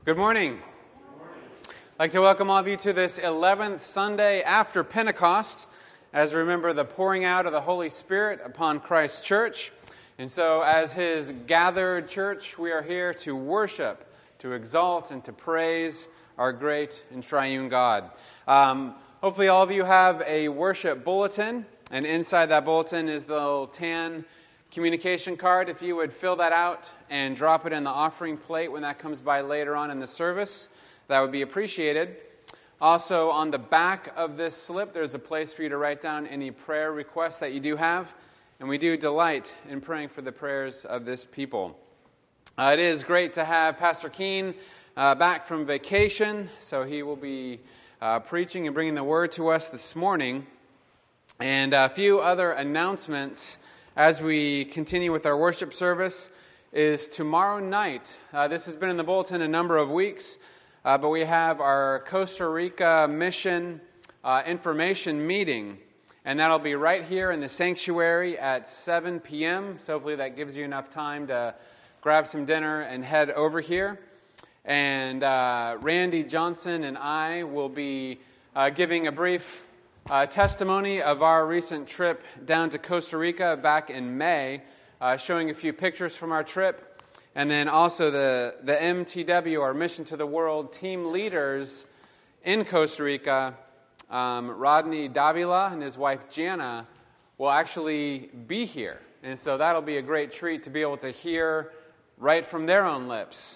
Good morning. I'd like to welcome all of you to this 11th Sunday after Pentecost, as we remember the pouring out of the Holy Spirit upon Christ's church. And so as His gathered church, we are here to worship, to exalt, and to praise our great and triune God. Hopefully all of you have a worship bulletin, and inside that bulletin is the little tan communication card. If you would fill that out and drop it in the offering plate when that comes by later on in the service, that would be appreciated. Also, on the back of this slip, there's a place for you to write down any prayer requests that you do have, and we do delight in praying for the prayers of this people. It is great to have Pastor Keene back from vacation, so he will be preaching and bringing the word to us this morning. And a few other announcements as we continue with our worship service is tomorrow night. This has been in the bulletin a number of weeks, but we have our Costa Rica mission information meeting, and that'll be right here in the sanctuary at 7 p.m. So hopefully that gives you enough time to grab some dinner and head over here. And Randy Johnson and I will be giving a brief testimony of our recent trip down to Costa Rica back in May, showing a few pictures from our trip, and then also the MTW, our Mission to the World team leaders in Costa Rica, Rodney Davila and his wife Jana, will actually be here. And so that'll be a great treat to be able to hear right from their own lips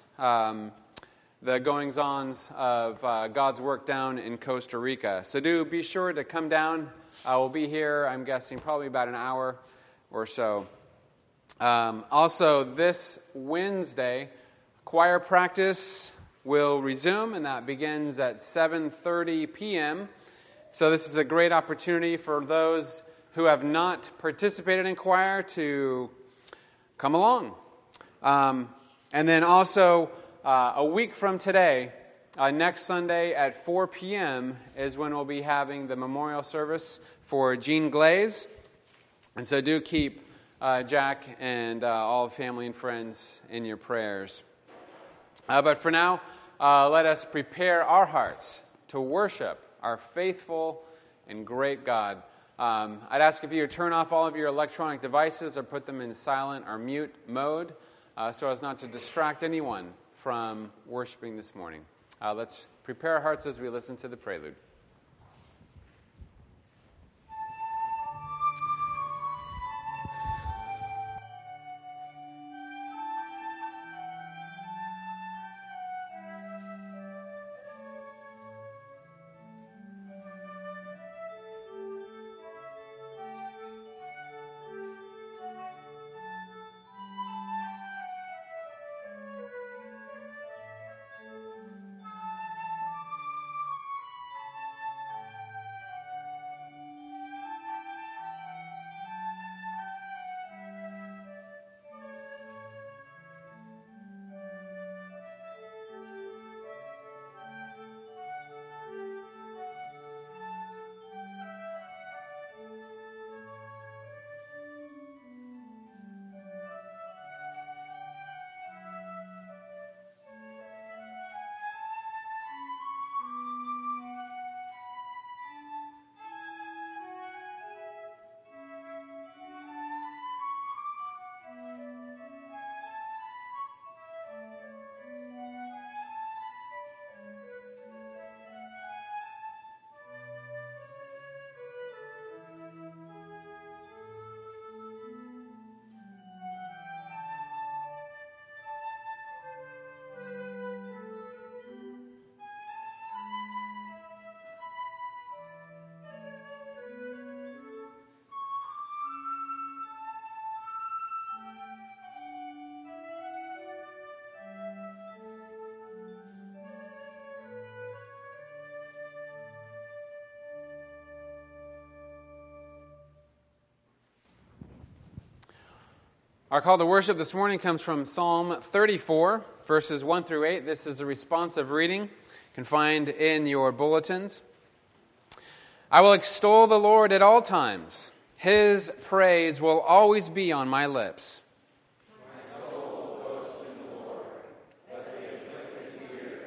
the goings-ons of God's work down in Costa Rica. So do be sure to come down. We'll be here, I'm guessing, probably about an hour or so. Also, this Wednesday, choir practice will resume, and that begins at 7:30 p.m. So this is a great opportunity for those who have not participated in choir to come along. And then also, a week from today, next Sunday at 4 p.m. is when we'll be having the memorial service for Jean Glaze. And so do keep Jack and all the family and friends in your prayers. But for now, let us prepare our hearts to worship our faithful and great God. I'd ask if you would turn off all of your electronic devices or put them in silent or mute mode so as not to distract anyone from worshiping this morning. Let's prepare our hearts as we listen to the prelude. Our call to worship this morning comes from Psalm 34, verses 1 through 8. This is a responsive reading you can find in your bulletins. I will extol the Lord at all times. His praise will always be on my lips. My soul boasts in the Lord. Let the afflicted hear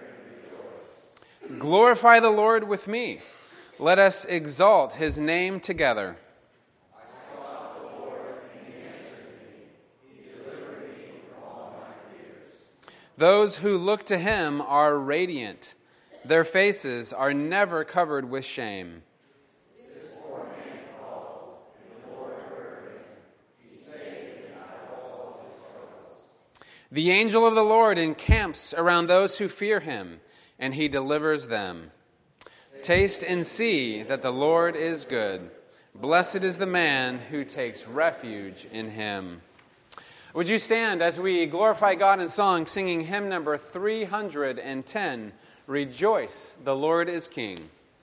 Glorify the Lord with me. Let us exalt his name together. I sought the Lord, and he answered me. He delivered me from all my fears. Those who look to him are radiant. Their faces are never covered with shame. This poor man called, and the Lord heard him. He saved him out of all his troubles. The angel of the Lord encamps around those who fear him, and he delivers them. Taste and see that the Lord is good. Blessed is the man who takes refuge in him. Would you stand as we glorify God in song, singing hymn number 310, Rejoice, the Lord is King.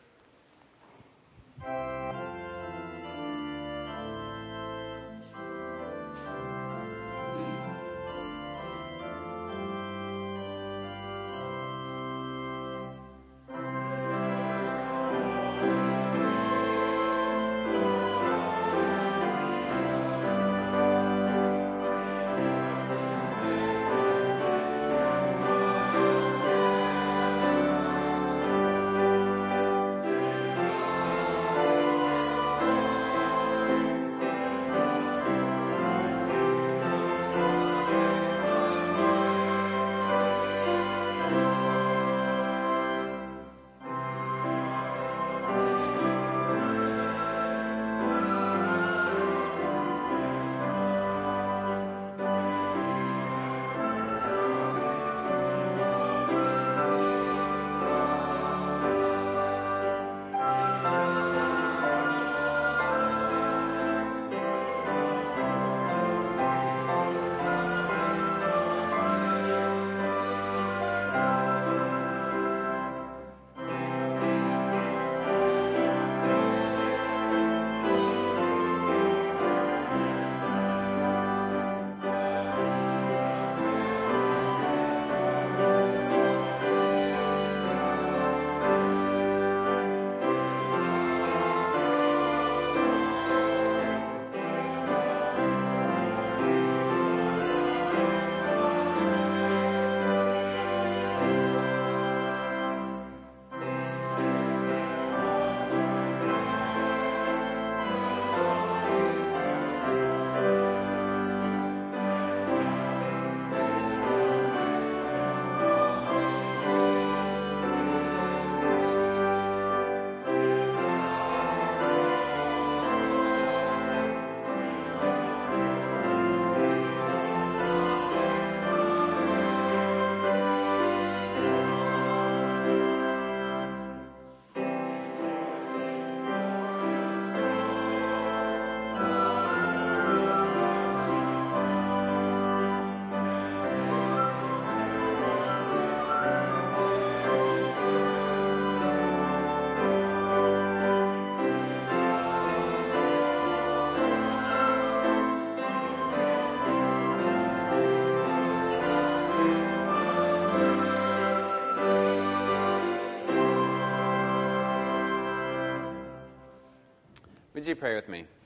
Would you pray with me?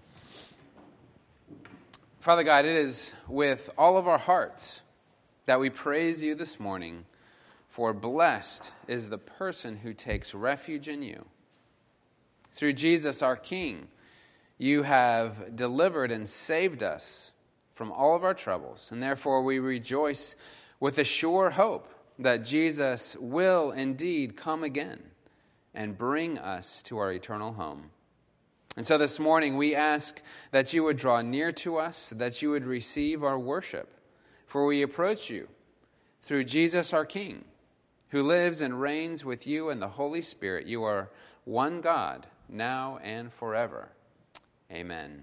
Father God, it is with all of our hearts that we praise you this morning, for blessed is the person who takes refuge in you. Through Jesus our King, you have delivered and saved us from all of our troubles, and therefore we rejoice with a sure hope that Jesus will indeed come again and bring us to our eternal home. And so this morning we ask that you would draw near to us, that you would receive our worship, for we approach you through Jesus our King, who lives and reigns with you and the Holy Spirit. You are one God, now and forever. Amen.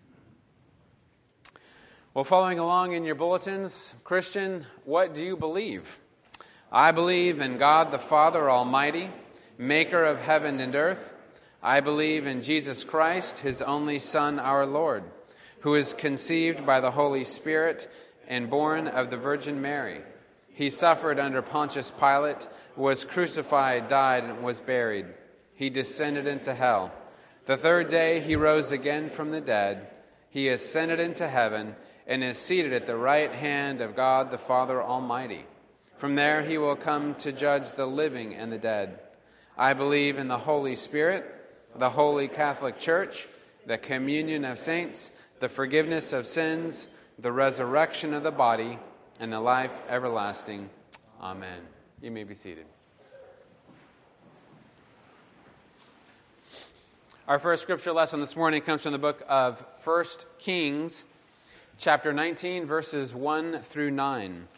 Well, following along in your bulletins, Christian, what do you believe? I believe in God the Father Almighty, maker of heaven and earth. I believe in Jesus Christ, his only Son, our Lord, who is conceived by the Holy Spirit and born of the Virgin Mary. He suffered under Pontius Pilate, was crucified, died, and was buried. He descended into hell. The third day he rose again from the dead. He ascended into heaven and is seated at the right hand of God the Father Almighty. From there he will come to judge the living and the dead. I believe in the Holy Spirit, the Holy Catholic Church, the communion of saints, the forgiveness of sins, the resurrection of the body, and the life everlasting. Amen. You may be seated. Our first scripture lesson this morning comes from the book of 1 Kings, chapter 19, verses 1 through 9.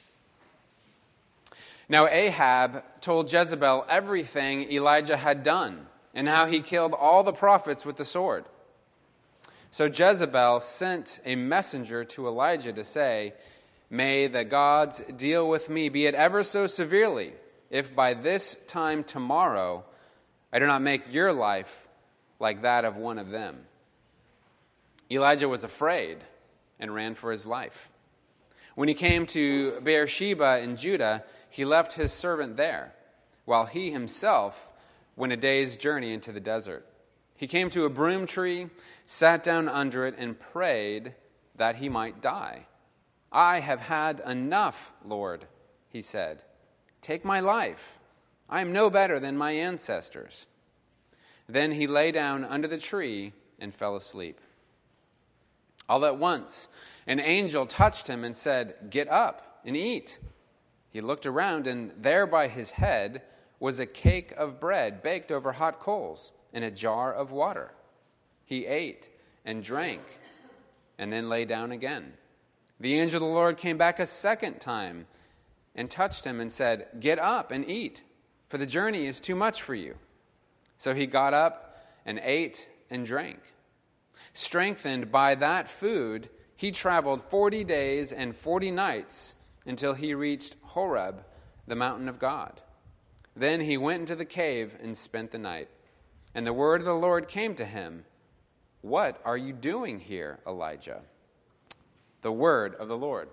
Now Ahab told Jezebel everything Elijah had done, and how he killed all the prophets with the sword. So Jezebel sent a messenger to Elijah to say, "May the gods deal with me, be it ever so severely, if by this time tomorrow I do not make your life like that of one of them." Elijah was afraid and ran for his life. When he came to Beersheba in Judah, he left his servant there, while he himself went a day's journey into the desert. He came to a broom tree, sat down under it, and prayed that he might die. "I have had enough, Lord," he said. "Take my life. I am no better than my ancestors." Then he lay down under the tree and fell asleep. All at once, an angel touched him and said, "Get up and eat." He looked around, and there by his head was a cake of bread baked over hot coals and a jar of water. He ate and drank and then lay down again. The angel of the Lord came back a second time and touched him and said, "Get up and eat, for the journey is too much for you." So he got up and ate and drank. Strengthened by that food, he traveled 40 days and 40 nights until he reached Horeb, the mountain of God. Then he went into the cave and spent the night. And the word of the Lord came to him, "What are you doing here, Elijah?" The word of the Lord.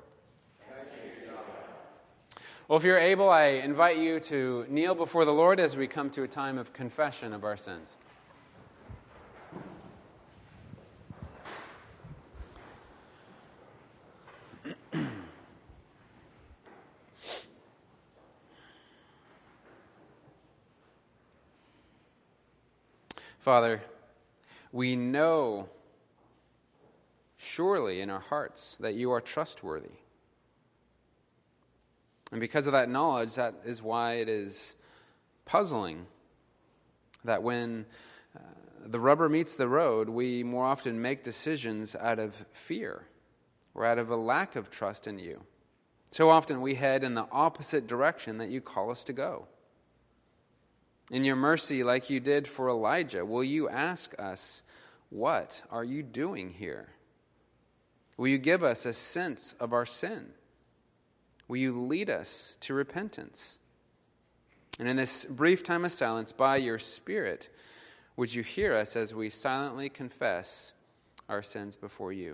Well, if you're able, I invite you to kneel before the Lord as we come to a time of confession of our sins. Father, we know surely in our hearts that you are trustworthy. And because of that knowledge, that is why it is puzzling that when the rubber meets the road, we more often make decisions out of fear or out of a lack of trust in you. So often we head in the opposite direction that you call us to go. In your mercy, like you did for Elijah, will you ask us, "What are you doing here?" Will you give us a sense of our sin? Will you lead us to repentance? And in this brief time of silence, by your Spirit, would you hear us as we silently confess our sins before you?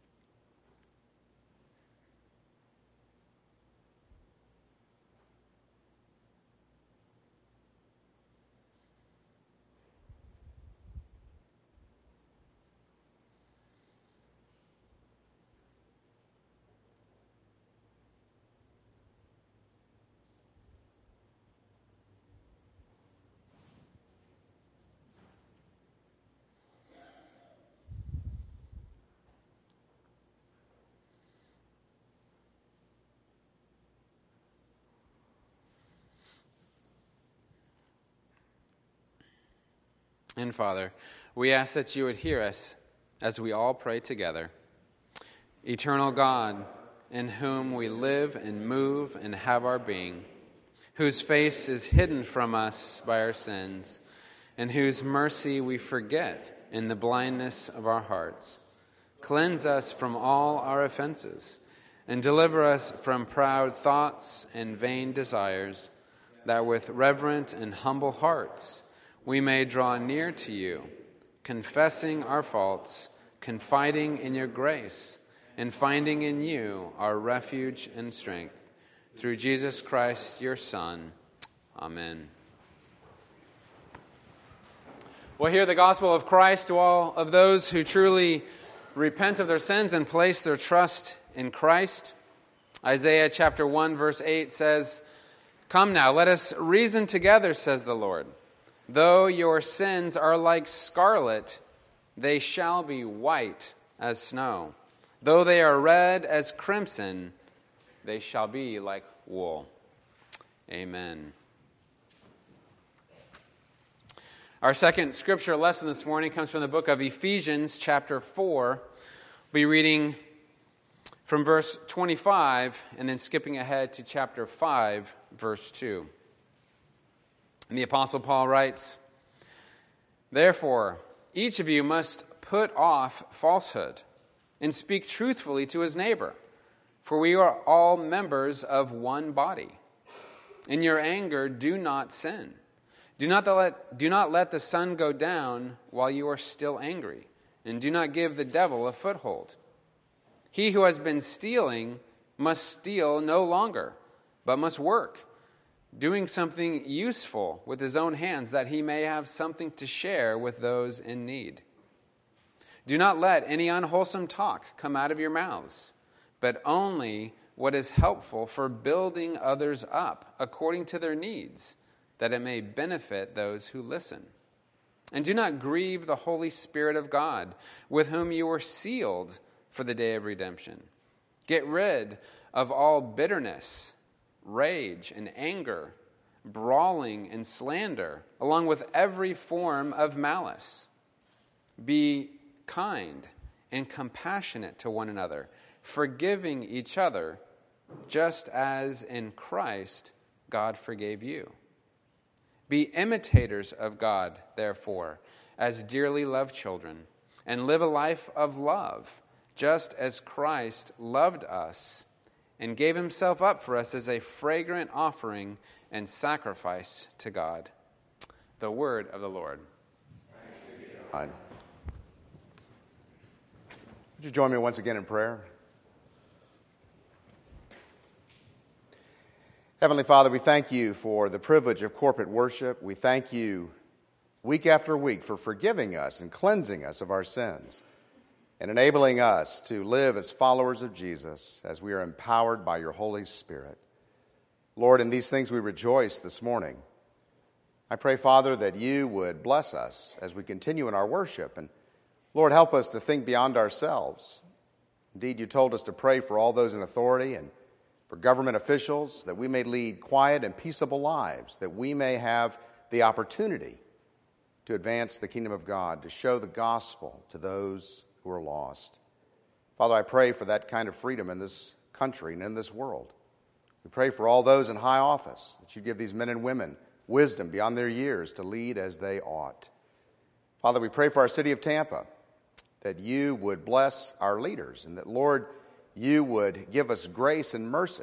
And Father, we ask that you would hear us as we all pray together. Eternal God, in whom we live and move and have our being, whose face is hidden from us by our sins, and whose mercy we forget in the blindness of our hearts. Cleanse us from all our offenses, and deliver us from proud thoughts and vain desires, that with reverent and humble hearts we may draw near to you, confessing our faults, confiding in your grace, and finding in you our refuge and strength. Through Jesus Christ, your Son. Amen. We'll hear the gospel of Christ to all of those who truly repent of their sins and place their trust in Christ. Isaiah chapter 1, verse 8 says, "Come now, let us reason together, says the Lord. Though your sins are like scarlet, they shall be white as snow. Though they are red as crimson, they shall be like wool." Amen. Our second scripture lesson this morning comes from the book of Ephesians chapter 4. We'll be reading from verse 25 and then skipping ahead to chapter 5, verse 2. And the Apostle Paul writes, "Therefore, each of you must put off falsehood and speak truthfully to his neighbor, for we are all members of one body. In your anger, do not sin. Do not let the sun go down while you are still angry, and do not give the devil a foothold. He who has been stealing must steal no longer, but must work, doing something useful with his own hands, that he may have something to share with those in need. Do not let any unwholesome talk come out of your mouths, but only what is helpful for building others up according to their needs, that it may benefit those who listen. And do not grieve the Holy Spirit of God, with whom you were sealed for the day of redemption. Get rid of all bitterness, rage, and anger, brawling and slander, along with every form of malice. Be kind and compassionate to one another, forgiving each other, just as in Christ God forgave you. Be imitators of God, therefore, as dearly loved children, and live a life of love, just as Christ loved us and gave himself up for us as a fragrant offering and sacrifice to God." The word of the Lord. Would you join me once again in prayer? Heavenly Father, we thank you for the privilege of corporate worship. We thank you week after week for forgiving us and cleansing us of our sins and enabling us to live as followers of Jesus as we are empowered by your Holy Spirit. Lord, in these things we rejoice this morning. I pray, Father, that you would bless us as we continue in our worship. And Lord, help us to think beyond ourselves. Indeed, you told us to pray for all those in authority and for government officials, that we may lead quiet and peaceable lives, that we may have the opportunity to advance the kingdom of God, to show the gospel to those who are lost. Father, I pray for that kind of freedom in this country and in this world. We pray for all those in high office, that you give these men and women wisdom beyond their years to lead as they ought. Father, we pray for our city of Tampa, that you would bless our leaders, and that, Lord, you would give us grace and mercy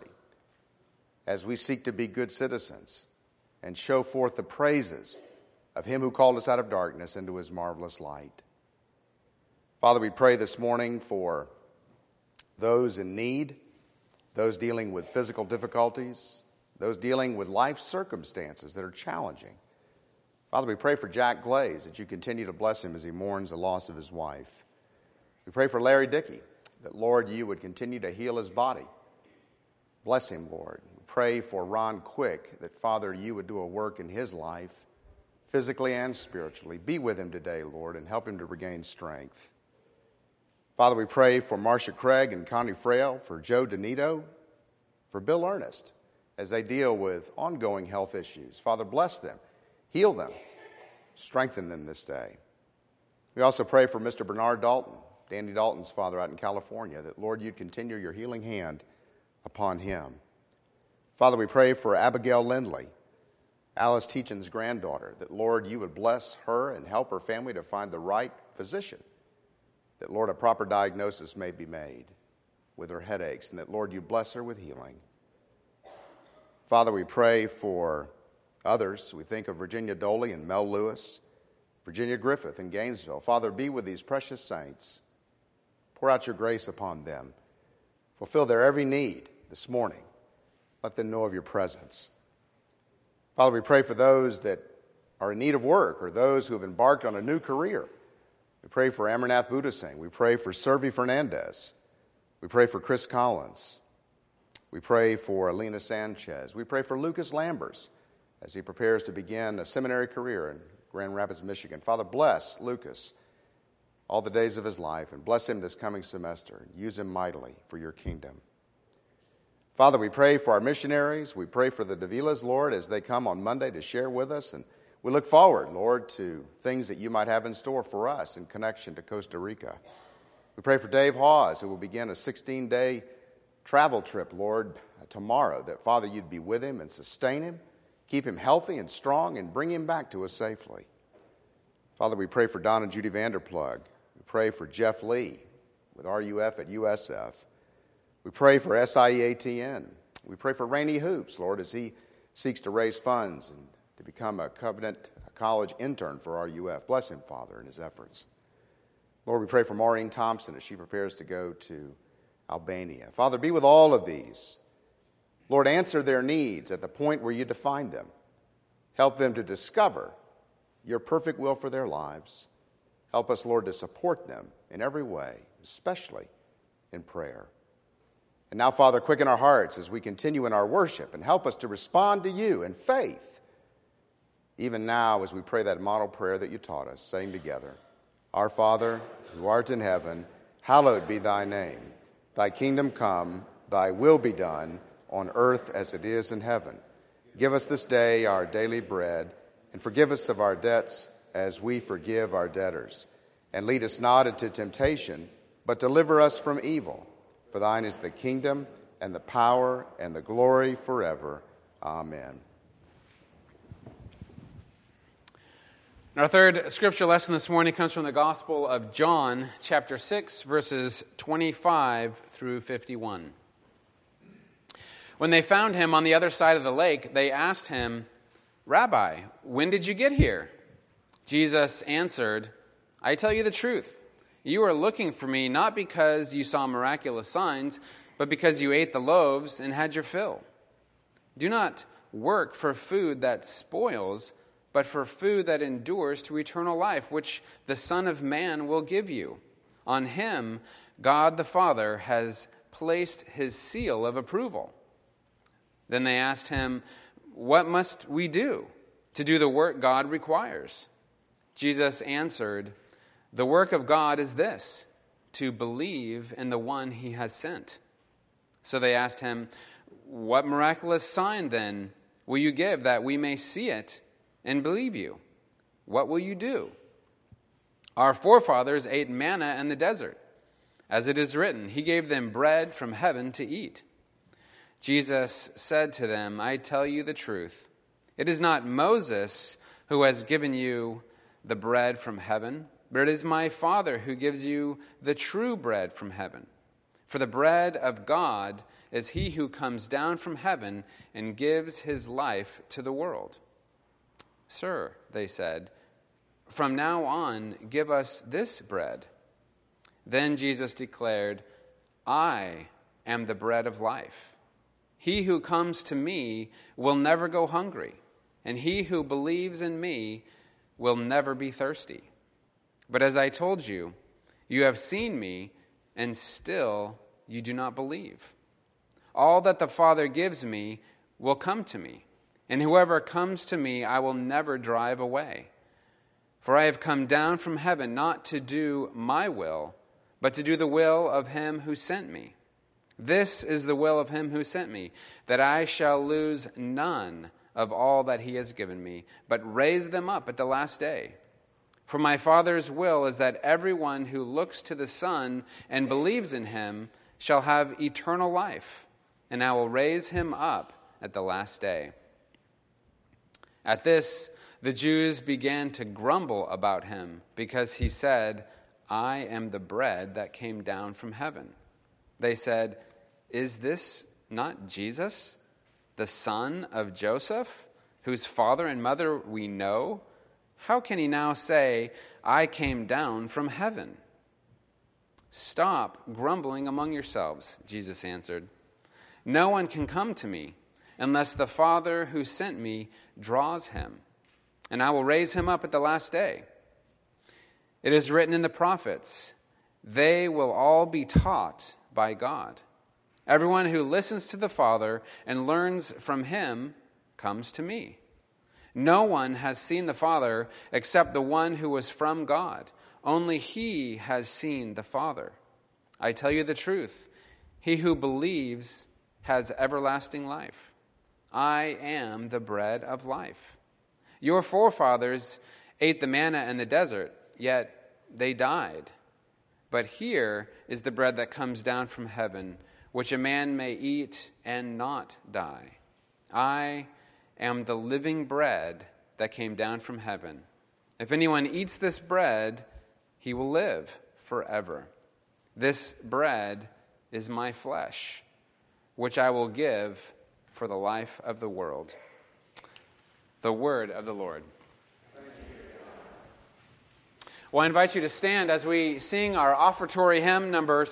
as we seek to be good citizens and show forth the praises of him who called us out of darkness into his marvelous light. Father, we pray this morning for those in need, those dealing with physical difficulties, those dealing with life circumstances that are challenging. Father, we pray for Jack Glaze, that you continue to bless him as he mourns the loss of his wife. We pray for Larry Dickey, that, Lord, you would continue to heal his body. Bless him, Lord. We pray for Ron Quick, that, Father, you would do a work in his life, physically and spiritually. Be with him today, Lord, and help him to regain strength. Father, we pray for Marcia Craig and Connie Frail, for Joe Donito, for Bill Ernest, as they deal with ongoing health issues. Father, bless them, heal them, strengthen them this day. We also pray for Mr. Bernard Dalton, Danny Dalton's father out in California, that, Lord, you'd continue your healing hand upon him. Father, we pray for Abigail Lindley, Alice Teachin's granddaughter, that, Lord, you would bless her and help her family to find the right physician, that, Lord, a proper diagnosis may be made with her headaches, and that, Lord, you bless her with healing. Father, we pray for others. We think of Virginia Doley and Mel Lewis, Virginia Griffith in Gainesville. Father, be with these precious saints. Pour out your grace upon them. Fulfill their every need this morning. Let them know of your presence. Father, we pray for those that are in need of work or those who have embarked on a new career. We pray for Amarnath Buddha Singh. We pray for Servi Fernandez. We pray for Chris Collins. We pray for Alina Sanchez. We pray for Lucas Lambers as he prepares to begin a seminary career in Grand Rapids, Michigan. Father, bless Lucas all the days of his life and bless him this coming semester and use him mightily for your kingdom. Father, we pray for our missionaries. We pray for the Davilas, Lord, as they come on Monday to share with us. And we look forward, Lord, to things that you might have in store for us in connection to Costa Rica. We pray for Dave Hawes, who will begin a 16-day travel trip, Lord, tomorrow, that, Father, you'd be with him and sustain him, keep him healthy and strong, and bring him back to us safely. Father, we pray for Don and Judy Vanderplug. We pray for Jeff Lee with RUF at USF. We pray for SIEATN. We pray for Rainey Hoops, Lord, as he seeks to raise funds and to become a Covenant College intern for RUF. Bless him, Father, in his efforts. Lord, we pray for Maureen Thompson as she prepares to go to Albania. Father, be with all of these. Lord, answer their needs at the point where you define them. Help them to discover your perfect will for their lives. Help us, Lord, to support them in every way, especially in prayer. And now, Father, quicken our hearts as we continue in our worship and help us to respond to you in faith, even now as we pray that model prayer that you taught us, saying together, Our Father, who art in heaven, hallowed be thy name. Thy kingdom come, thy will be done, on earth as it is in heaven. Give us this day our daily bread, and forgive us of our debts as we forgive our debtors. And lead us not into temptation, but deliver us from evil. For thine is the kingdom, and the power, and the glory forever. Amen. Our third scripture lesson this morning comes from the Gospel of John, chapter 6, verses 25 through 51. When they found him on the other side of the lake, they asked him, Rabbi, when did you get here? Jesus answered, I tell you the truth. You are looking for me not because you saw miraculous signs, but because you ate the loaves and had your fill. Do not work for food that spoils, but for food that endures to eternal life, which the Son of Man will give you. On him, God the Father has placed his seal of approval. Then they asked him, What must we do to do the work God requires? Jesus answered, The work of God is this, to believe in the one he has sent. So they asked him, What miraculous sign then will you give that we may see it and believe you? What will you do? Our forefathers ate manna in the desert. As it is written, he gave them bread from heaven to eat. Jesus said to them, I tell you the truth. It is not Moses who has given you the bread from heaven, but it is my Father who gives you the true bread from heaven. For the bread of God is he who comes down from heaven and gives his life to the world. Sir, they said, from now on, give us this bread. Then Jesus declared, I am the bread of life. He who comes to me will never go hungry, and he who believes in me will never be thirsty. But as I told you, you have seen me, and still you do not believe. All that the Father gives me will come to me, and whoever comes to me I will never drive away. For I have come down from heaven not to do my will, but to do the will of him who sent me. This is the will of him who sent me, that I shall lose none of all that he has given me, but raise them up at the last day. For my Father's will is that everyone who looks to the Son and believes in him shall have eternal life, and I will raise him up at the last day. At this, the Jews began to grumble about him, because he said, I am the bread that came down from heaven. They said, Is this not Jesus, the son of Joseph, whose father and mother we know? How can he now say, I came down from heaven? Stop grumbling among yourselves, Jesus answered. No one can come to me unless the Father who sent me draws him, and I will raise him up at the last day. It is written in the prophets, they will all be taught by God. Everyone who listens to the Father and learns from him comes to me. No one has seen the Father except the one who was from God. Only he has seen the Father. I tell you the truth. He who believes has everlasting life. I am the bread of life. Your forefathers ate the manna in the desert, yet they died. But here is the bread that comes down from heaven, which a man may eat and not die. I am the living bread that came down from heaven. If anyone eats this bread, he will live forever. This bread is my flesh, which I will give for the life of the world. The word of the Lord. Well, I invite you to stand as we sing our offertory hymn number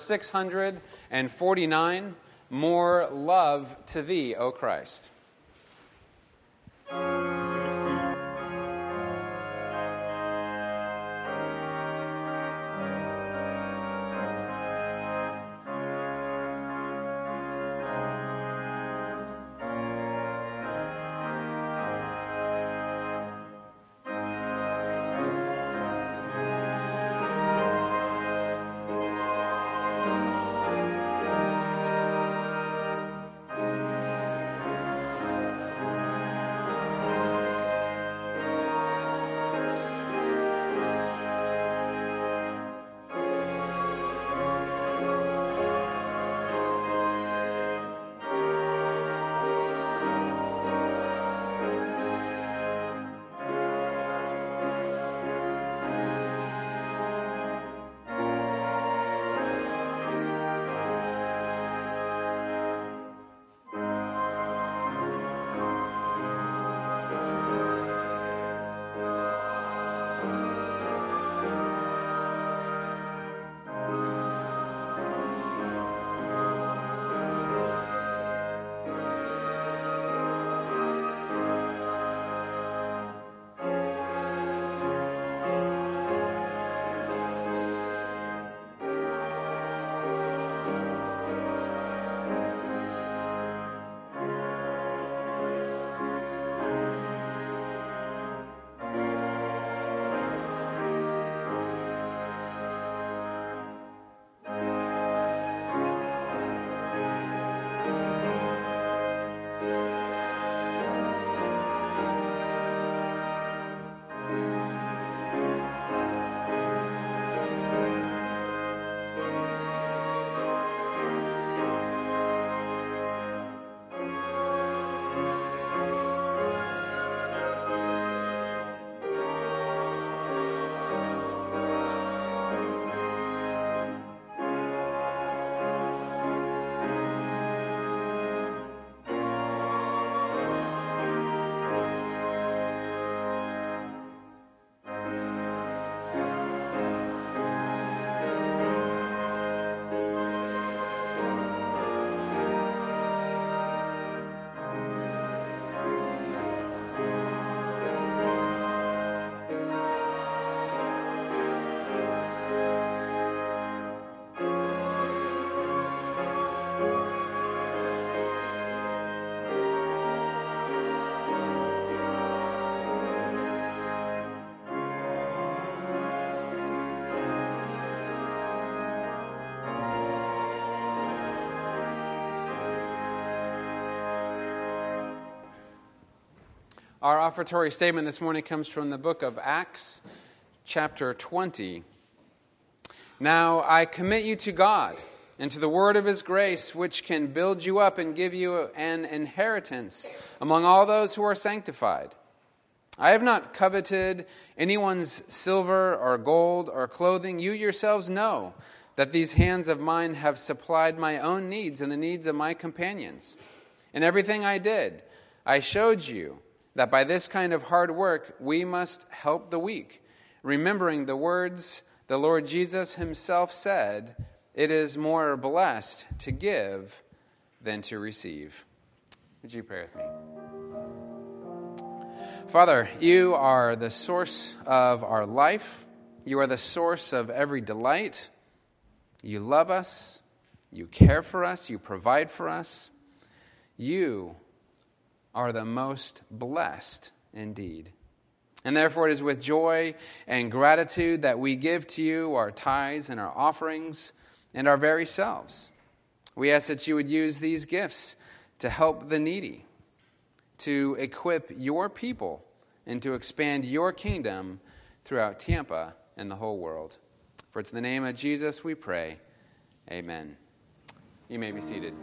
649, More Love to Thee, O Christ. Our offertory statement this morning comes from the book of Acts, chapter 20. Now I commit you to God and to the word of his grace, which can build you up and give you an inheritance among all those who are sanctified. I have not coveted anyone's silver or gold or clothing. You yourselves know that these hands of mine have supplied my own needs and the needs of my companions. In everything I did, I showed you that by this kind of hard work we must help the weak, remembering the words the Lord Jesus himself said, "It is more blessed to give than to receive." Would you pray with me? Father, you are the source of our life. You are the source of every delight. You love us. You care for us. You provide for us. You are the most blessed indeed. And therefore it is with joy and gratitude that we give to you our tithes and our offerings and our very selves. We ask that you would use these gifts to help the needy, to equip your people, and to expand your kingdom throughout Tampa and the whole world. For it's in the name of Jesus we pray. Amen. You may be seated.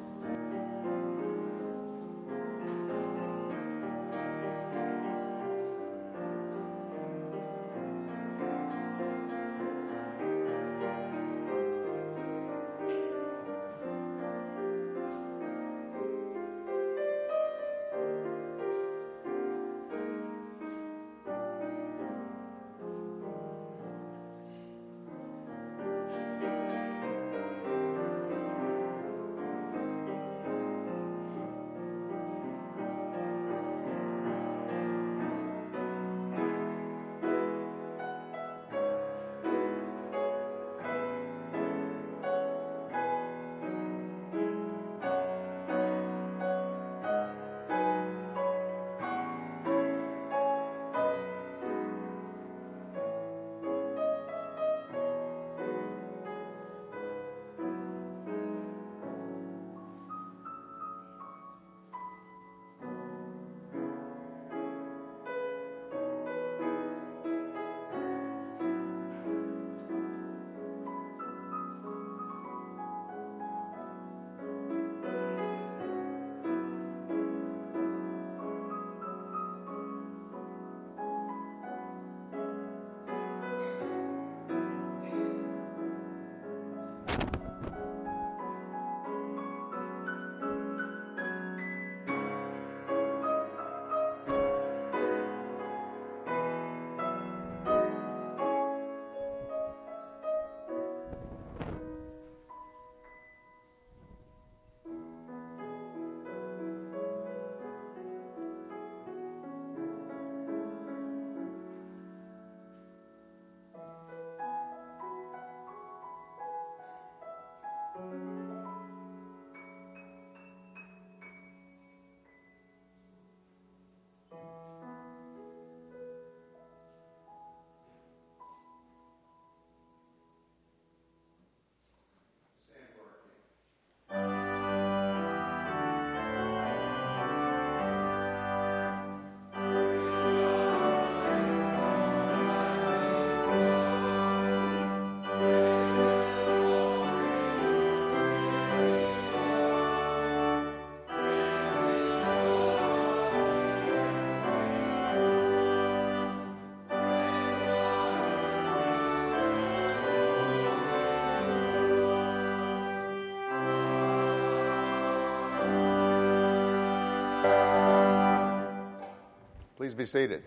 Please be seated.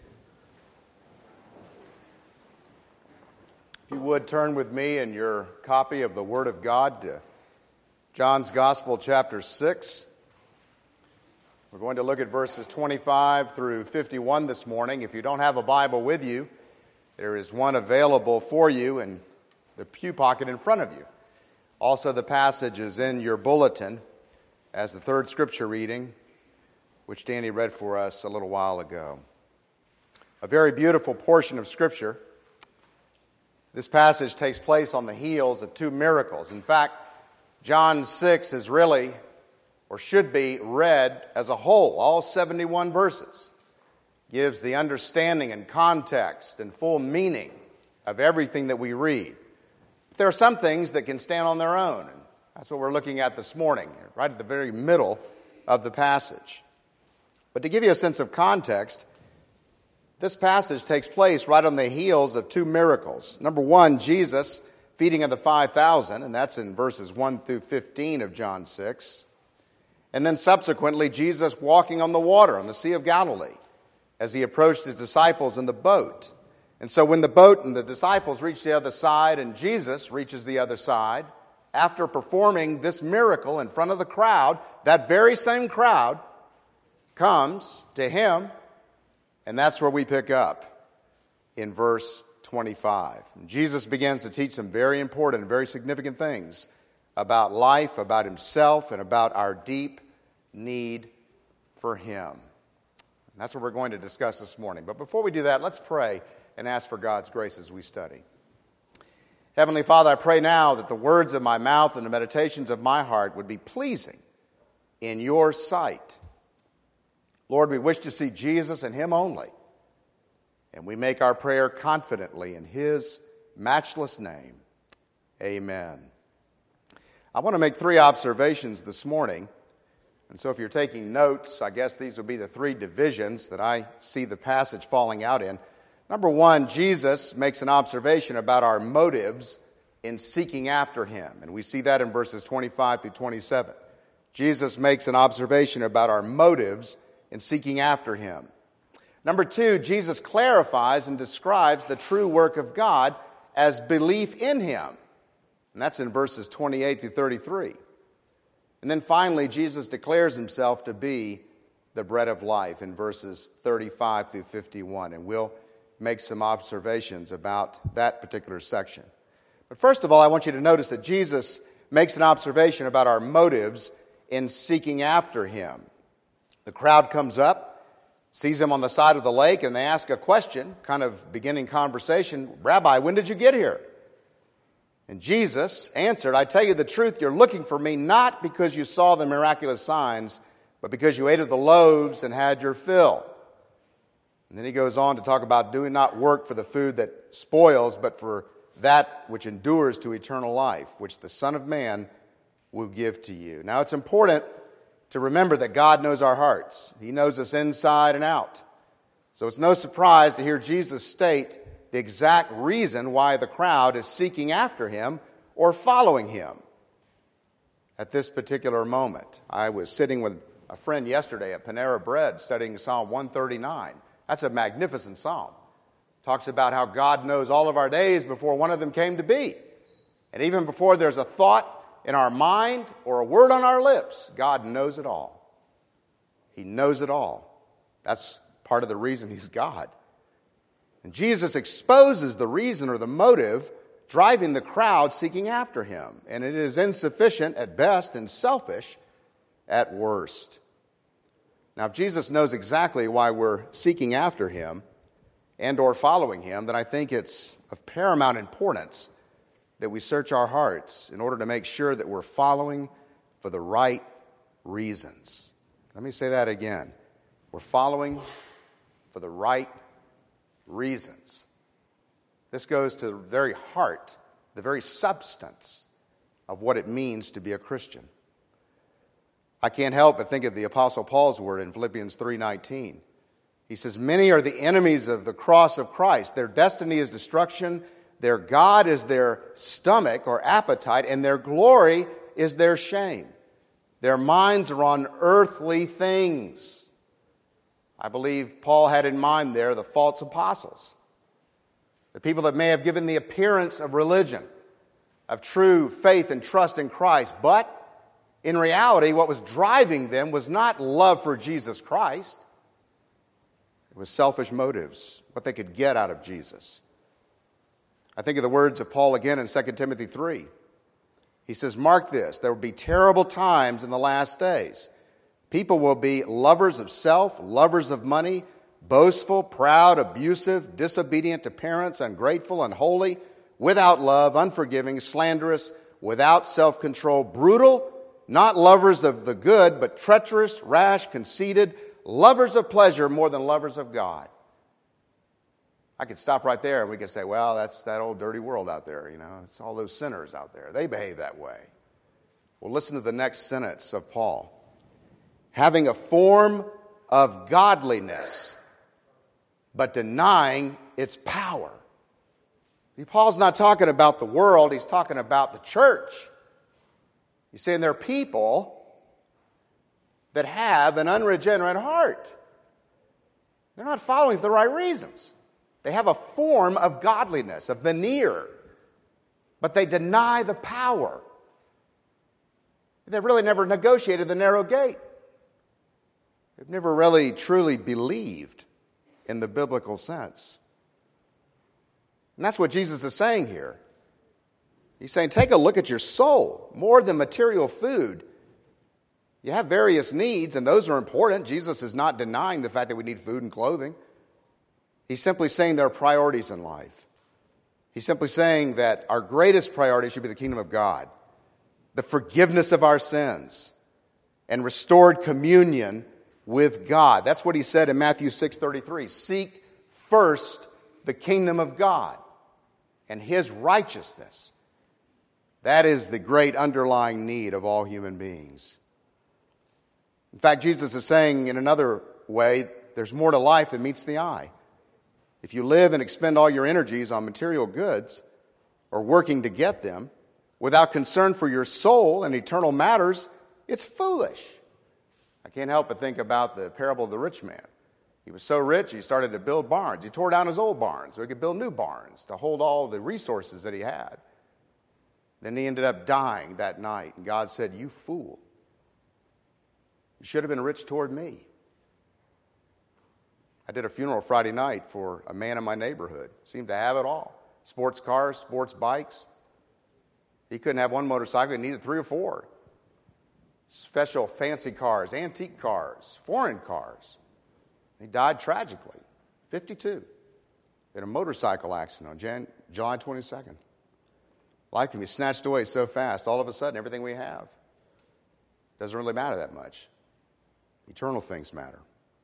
If you would turn with me in your copy of the Word of God to John's Gospel, chapter 6. We're going to look at verses 25 through 51 this morning. If you don't have a Bible with you, there is one available for you in the pew pocket in front of you. Also, the passage is in your bulletin as the third scripture reading, which Danny read for us a little while ago. A very beautiful portion of Scripture. This passage takes place on the heels of two miracles. In fact, John 6 is really, or should be, read as a whole, all 71 verses. Gives the understanding and context and full meaning of everything that we read. But there are some things that can stand on their own, and that's what we're looking at this morning, right at the very middle of the passage. But to give you a sense of context, this passage takes place right on the heels of two miracles. Number one, Jesus feeding of the 5,000, and that's in verses 1 through 15 of John 6. And then subsequently, Jesus walking on the water on the Sea of Galilee as he approached his disciples in the boat. And so when the boat and the disciples reach the other side and Jesus reaches the other side, after performing this miracle in front of the crowd, that very same crowd comes to him, and that's where we pick up in verse 25. And Jesus begins to teach some very important, very significant things about life, about himself, and about our deep need for him. And that's what we're going to discuss this morning. But before we do that, let's pray and ask for God's grace as we study. Heavenly Father, I pray now that the words of my mouth and the meditations of my heart would be pleasing in your sight. Lord, we wish to see Jesus and him only. And we make our prayer confidently in his matchless name. Amen. I want to make 3 observations this morning. And so if you're taking notes, I guess these will be the 3 divisions that I see the passage falling out in. Number 1, Jesus makes an observation about our motives in seeking after him. And we see that in verses 25 through 27. Jesus makes an observation about our motives in seeking after him. Number 2, Jesus clarifies and describes the true work of God as belief in him. And that's in verses 28 through 33. And then finally, Jesus declares himself to be the bread of life in verses 35 through 51. And we'll make some observations about that particular section. But first of all, I want you to notice that Jesus makes an observation about our motives in seeking after him. The crowd comes up, sees him on the side of the lake, and they ask a question, kind of beginning conversation. Rabbi, when did you get here? And Jesus answered, I tell you the truth, you're looking for me not because you saw the miraculous signs, but because you ate of the loaves and had your fill. And then he goes on to talk about do not work for the food that spoils, but for that which endures to eternal life, which the Son of Man will give to you. Now it's important to remember that God knows our hearts. He knows us inside and out. So it's no surprise to hear Jesus state the exact reason why the crowd is seeking after him or following him at this particular moment. I was sitting with a friend yesterday at Panera Bread studying Psalm 139. That's a magnificent psalm. Talks about how God knows all of our days before one of them came to be. And even before there's a thought in our mind or a word on our lips, God knows it all. He knows it all. That's part of the reason he's God. And Jesus exposes the reason or the motive driving the crowd seeking after him. And it is insufficient at best and selfish at worst. Now, if Jesus knows exactly why we're seeking after him and or following him, then I think it's of paramount importance that we search our hearts in order to make sure that we're following for the right reasons. Let me say that again. We're following for the right reasons. This goes to the very heart, the very substance of what it means to be a Christian. I can't help but think of the Apostle Paul's word in Philippians 3:19. He says, many are the enemies of the cross of Christ. Their destiny is destruction. Their God is their stomach or appetite, and their glory is their shame. Their minds are on earthly things. I believe Paul had in mind there the false apostles, the people that may have given the appearance of religion, of true faith and trust in Christ, but in reality, what was driving them was not love for Jesus Christ. It was selfish motives, what they could get out of Jesus. I think of the words of Paul again in 2 Timothy 3. He says, mark this, there will be terrible times in the last days. People will be lovers of self, lovers of money, boastful, proud, abusive, disobedient to parents, ungrateful, unholy, without love, unforgiving, slanderous, without self-control, brutal, not lovers of the good, but treacherous, rash, conceited, lovers of pleasure more than lovers of God. I could stop right there and we could say, well, that's that old dirty world out there, you know. It's all those sinners out there. They behave that way. Well, listen to the next sentence of Paul. Having a form of godliness, but denying its power. See, Paul's not talking about the world. He's talking about the church. He's saying there are people that have an unregenerate heart. They're not following for the right reasons. They have a form of godliness, a veneer, but they deny the power. They've really never negotiated the narrow gate. They've never really truly believed in the biblical sense. And that's what Jesus is saying here. He's saying, take a look at your soul, more than material food. You have various needs, and those are important. Jesus is not denying the fact that we need food and clothing. He's simply saying there are priorities in life. He's simply saying that our greatest priority should be the kingdom of God, the forgiveness of our sins, and restored communion with God. That's what he said in Matthew 6:33. Seek first the kingdom of God and his righteousness. That is the great underlying need of all human beings. In fact, Jesus is saying in another way, there's more to life than meets the eye. If you live and expend all your energies on material goods or working to get them without concern for your soul and eternal matters, it's foolish. I can't help but think about the parable of the rich man. He was so rich, he started to build barns. He tore down his old barns so he could build new barns to hold all the resources that he had. Then he ended up dying that night, and God said, "You fool. You should have been rich toward me." I did a funeral Friday night for a man in my neighborhood. Seemed to have it all. Sports cars, sports bikes. He couldn't have one motorcycle, he needed 3 or 4. Special fancy cars, antique cars, foreign cars. He died tragically, 52, in a motorcycle accident on July 22nd. Life can be snatched away so fast, all of a sudden everything we have doesn't really matter that much. Eternal things matter.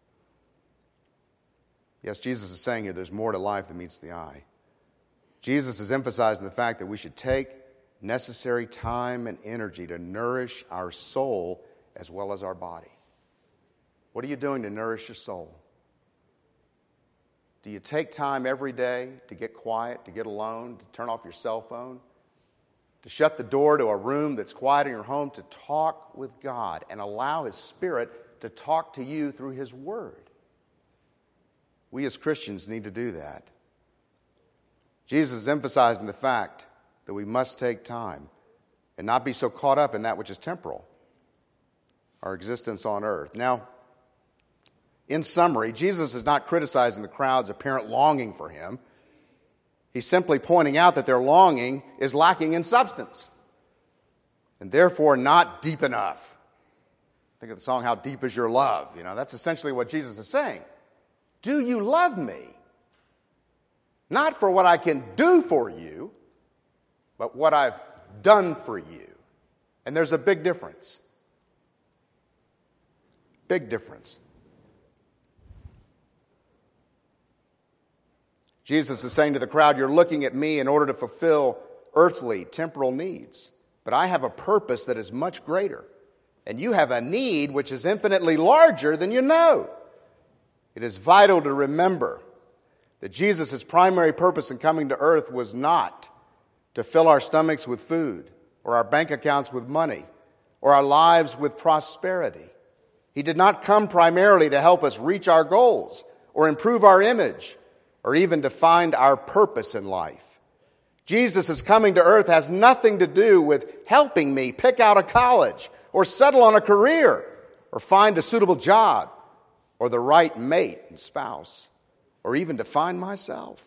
Yes, Jesus is saying here there's more to life than meets the eye. Jesus is emphasizing the fact that we should take necessary time and energy to nourish our soul as well as our body. What are you doing to nourish your soul? Do you take time every day to get quiet, to get alone, to turn off your cell phone, to shut the door to a room that's quiet in your home, to talk with God and allow His Spirit to talk to you through His Word? We as Christians need to do that. Jesus is emphasizing the fact that we must take time and not be so caught up in that which is temporal, our existence on earth. Now, in summary, Jesus is not criticizing the crowd's apparent longing for Him. He's simply pointing out that their longing is lacking in substance and therefore not deep enough. Think of the song, "How Deep Is Your Love?" That's essentially what Jesus is saying. Do you love me? Not for what I can do for you, but what I've done for you. And there's a big difference. Big difference. Jesus is saying to the crowd, you're looking at me in order to fulfill earthly, temporal needs. But I have a purpose that is much greater. And you have a need which is infinitely larger than you know. It is vital to remember that Jesus' primary purpose in coming to earth was not to fill our stomachs with food, or our bank accounts with money, or our lives with prosperity. He did not come primarily to help us reach our goals, or improve our image, or even to find our purpose in life. Jesus' coming to earth has nothing to do with helping me pick out a college, or settle on a career, or find a suitable job, or the right mate and spouse, or even to find myself.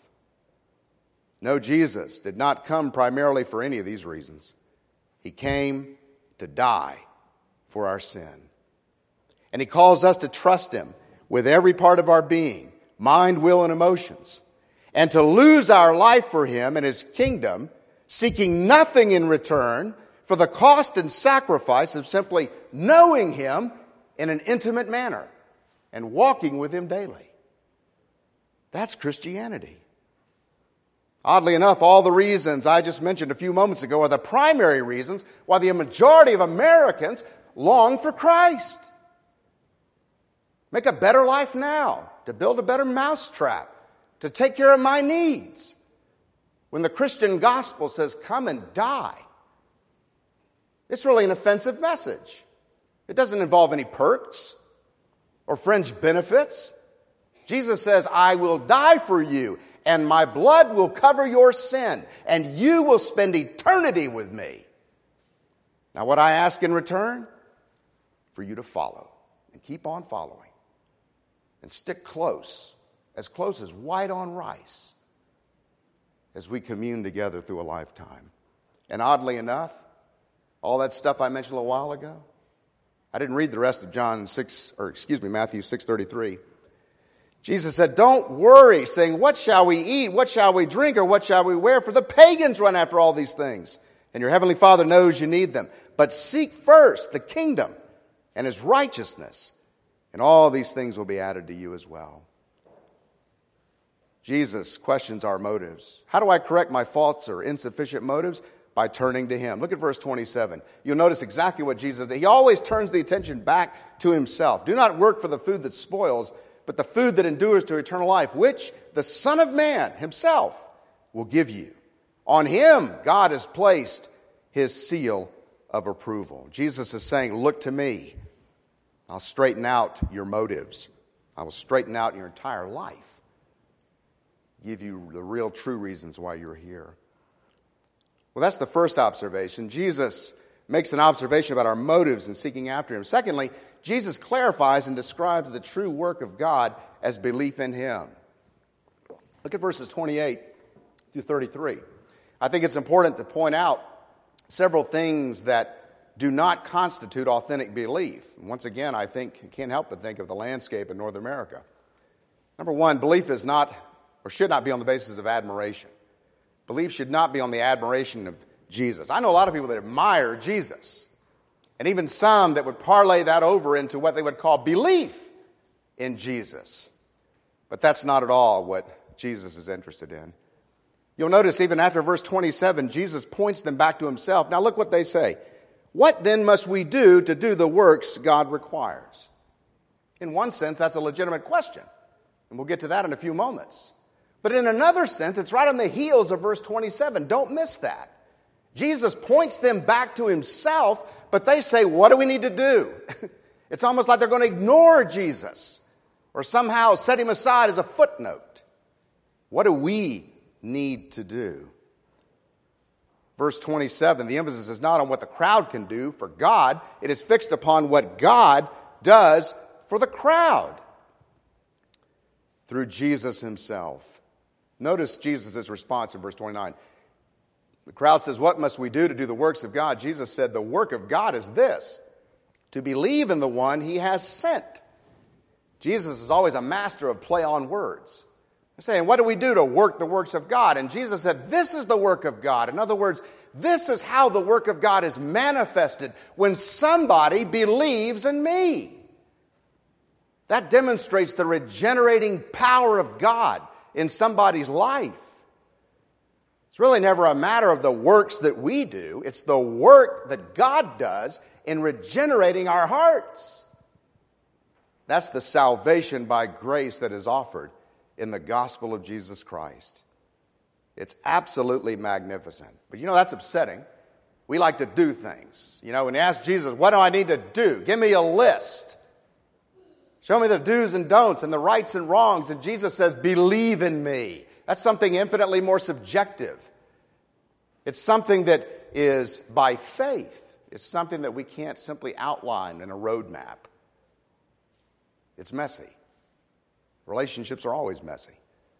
No, Jesus did not come primarily for any of these reasons. He came to die for our sin. And He calls us to trust Him with every part of our being, mind, will, and emotions, and to lose our life for Him and His kingdom, seeking nothing in return for the cost and sacrifice of simply knowing Him in an intimate manner and walking with Him daily. That's Christianity. Oddly enough, all the reasons I just mentioned a few moments ago are the primary reasons why the majority of Americans long for Christ. Make a better life now, to build a better mousetrap, to take care of my needs. When the Christian gospel says, come and die, it's really an offensive message. It doesn't involve any perks or fringe benefits. Jesus says, I will die for you, and my blood will cover your sin, and you will spend eternity with me. Now, what I ask in return? For you to follow, and keep on following, and stick close as white on rice, as we commune together through a lifetime. And oddly enough, all that stuff I mentioned a little while ago, I didn't read the rest of Matthew 6:33. Jesus said, don't worry, saying, what shall we eat, what shall we drink, or what shall we wear? For the pagans run after all these things, and your heavenly Father knows you need them. But seek first the kingdom and his righteousness, and all these things will be added to you as well. Jesus questions our motives. How do I correct my false or insufficient motives? By turning to him. Look at verse 27. You'll notice exactly what Jesus did. He always turns the attention back to himself. Do not work for the food that spoils, but the food that endures to eternal life, which the Son of Man himself will give you. On him, God has placed his seal of approval. Jesus is saying, look to me. I'll straighten out your motives. I will straighten out your entire life. Give you the real, true reasons why you're here. Well, that's the first observation. Jesus makes an observation about our motives in seeking after him. Secondly, Jesus clarifies and describes the true work of God as belief in him. Look at verses 28 through 33. I think it's important to point out several things that do not constitute authentic belief. And once again, I can't help but think of the landscape in North America. Number one, belief is not or should not be on the basis of admiration. Belief should not be on the admiration of Jesus. I know a lot of people that admire Jesus, and even some that would parlay that over into what they would call belief in Jesus. But that's not at all what Jesus is interested in. You'll notice even after verse 27, Jesus points them back to himself. Now look what they say. What then must we do to do the works God requires? In one sense, that's a legitimate question, and we'll get to that in a few moments. But in another sense, it's right on the heels of verse 27. Don't miss that. Jesus points them back to himself, but they say, what do we need to do? It's almost like they're going to ignore Jesus or somehow set him aside as a footnote. What do we need to do? Verse 27, the emphasis is not on what the crowd can do for God. It is fixed upon what God does for the crowd through Jesus himself. Notice Jesus' response in verse 29. The crowd says, what must we do to do the works of God? Jesus said, the work of God is this, to believe in the one he has sent. Jesus is always a master of play on words. They're saying, what do we do to work the works of God? And Jesus said, this is the work of God. In other words, this is how the work of God is manifested when somebody believes in me. That demonstrates the regenerating power of God in somebody's life. It's really never a matter of the works that we do. It's the work that God does in regenerating our hearts. That's the salvation by grace that is offered in the gospel of Jesus Christ. It's absolutely magnificent. But that's upsetting. We like to do things. When you ask Jesus, what do I need to do? Give me a list. Show me the do's and don'ts and the rights and wrongs. And Jesus says, believe in me. That's something infinitely more subjective. It's something that is by faith. It's something that we can't simply outline in a roadmap. It's messy. Relationships are always messy.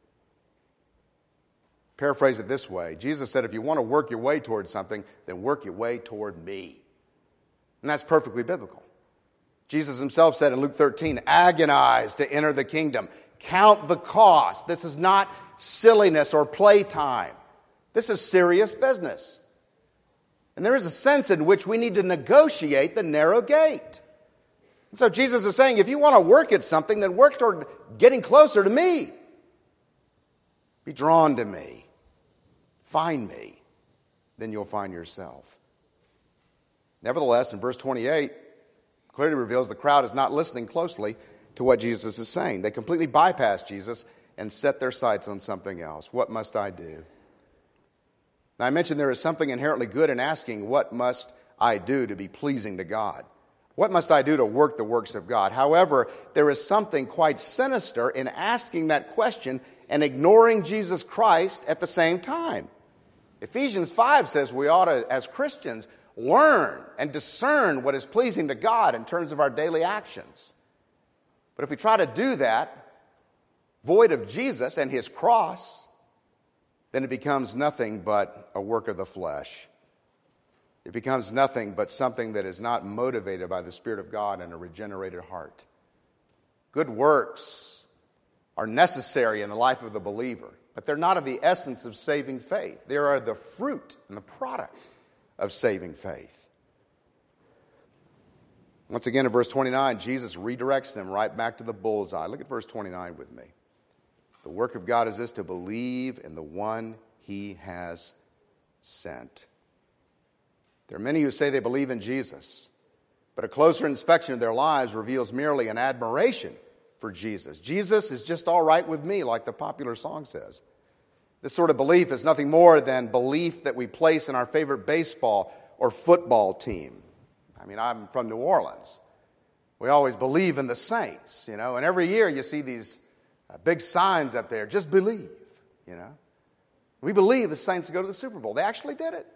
Paraphrase it this way. Jesus said, if you want to work your way towards something, then work your way toward me. And that's perfectly biblical. Jesus himself said in Luke 13, agonize to enter the kingdom. Count the cost. This is not silliness or playtime. This is serious business. And there is a sense in which we need to negotiate the narrow gate. And so Jesus is saying, if you want to work at something, then work toward getting closer to me. Be drawn to me. Find me. Then you'll find yourself. Nevertheless, in verse 28, clearly reveals the crowd is not listening closely to what Jesus is saying. They completely bypass Jesus and set their sights on something else. What must I do? Now, I mentioned there is something inherently good in asking, what must I do to be pleasing to God? What must I do to work the works of God? However, there is something quite sinister in asking that question and ignoring Jesus Christ at the same time. Ephesians 5 says we ought to, as Christians, learn and discern what is pleasing to God in terms of our daily actions. But if we try to do that, void of Jesus and his cross, then it becomes nothing but a work of the flesh. It becomes nothing but something that is not motivated by the Spirit of God and a regenerated heart. Good works are necessary in the life of the believer, but they're not of the essence of saving faith. They are the fruit and the product of saving faith. Once again, in verse 29, Jesus redirects them right back to the bullseye. Look at verse 29 with me. The work of God is this, to believe in the one he has sent. There are many who say they believe in Jesus, but a closer inspection of their lives reveals merely an admiration for Jesus. Jesus is just all right with me, like the popular song says. This sort of belief is nothing more than belief that we place in our favorite baseball or football team. I mean, I'm from New Orleans. We always believe in the Saints, and every year you see these big signs up there, just believe, We believe the Saints go to the Super Bowl. They actually did it,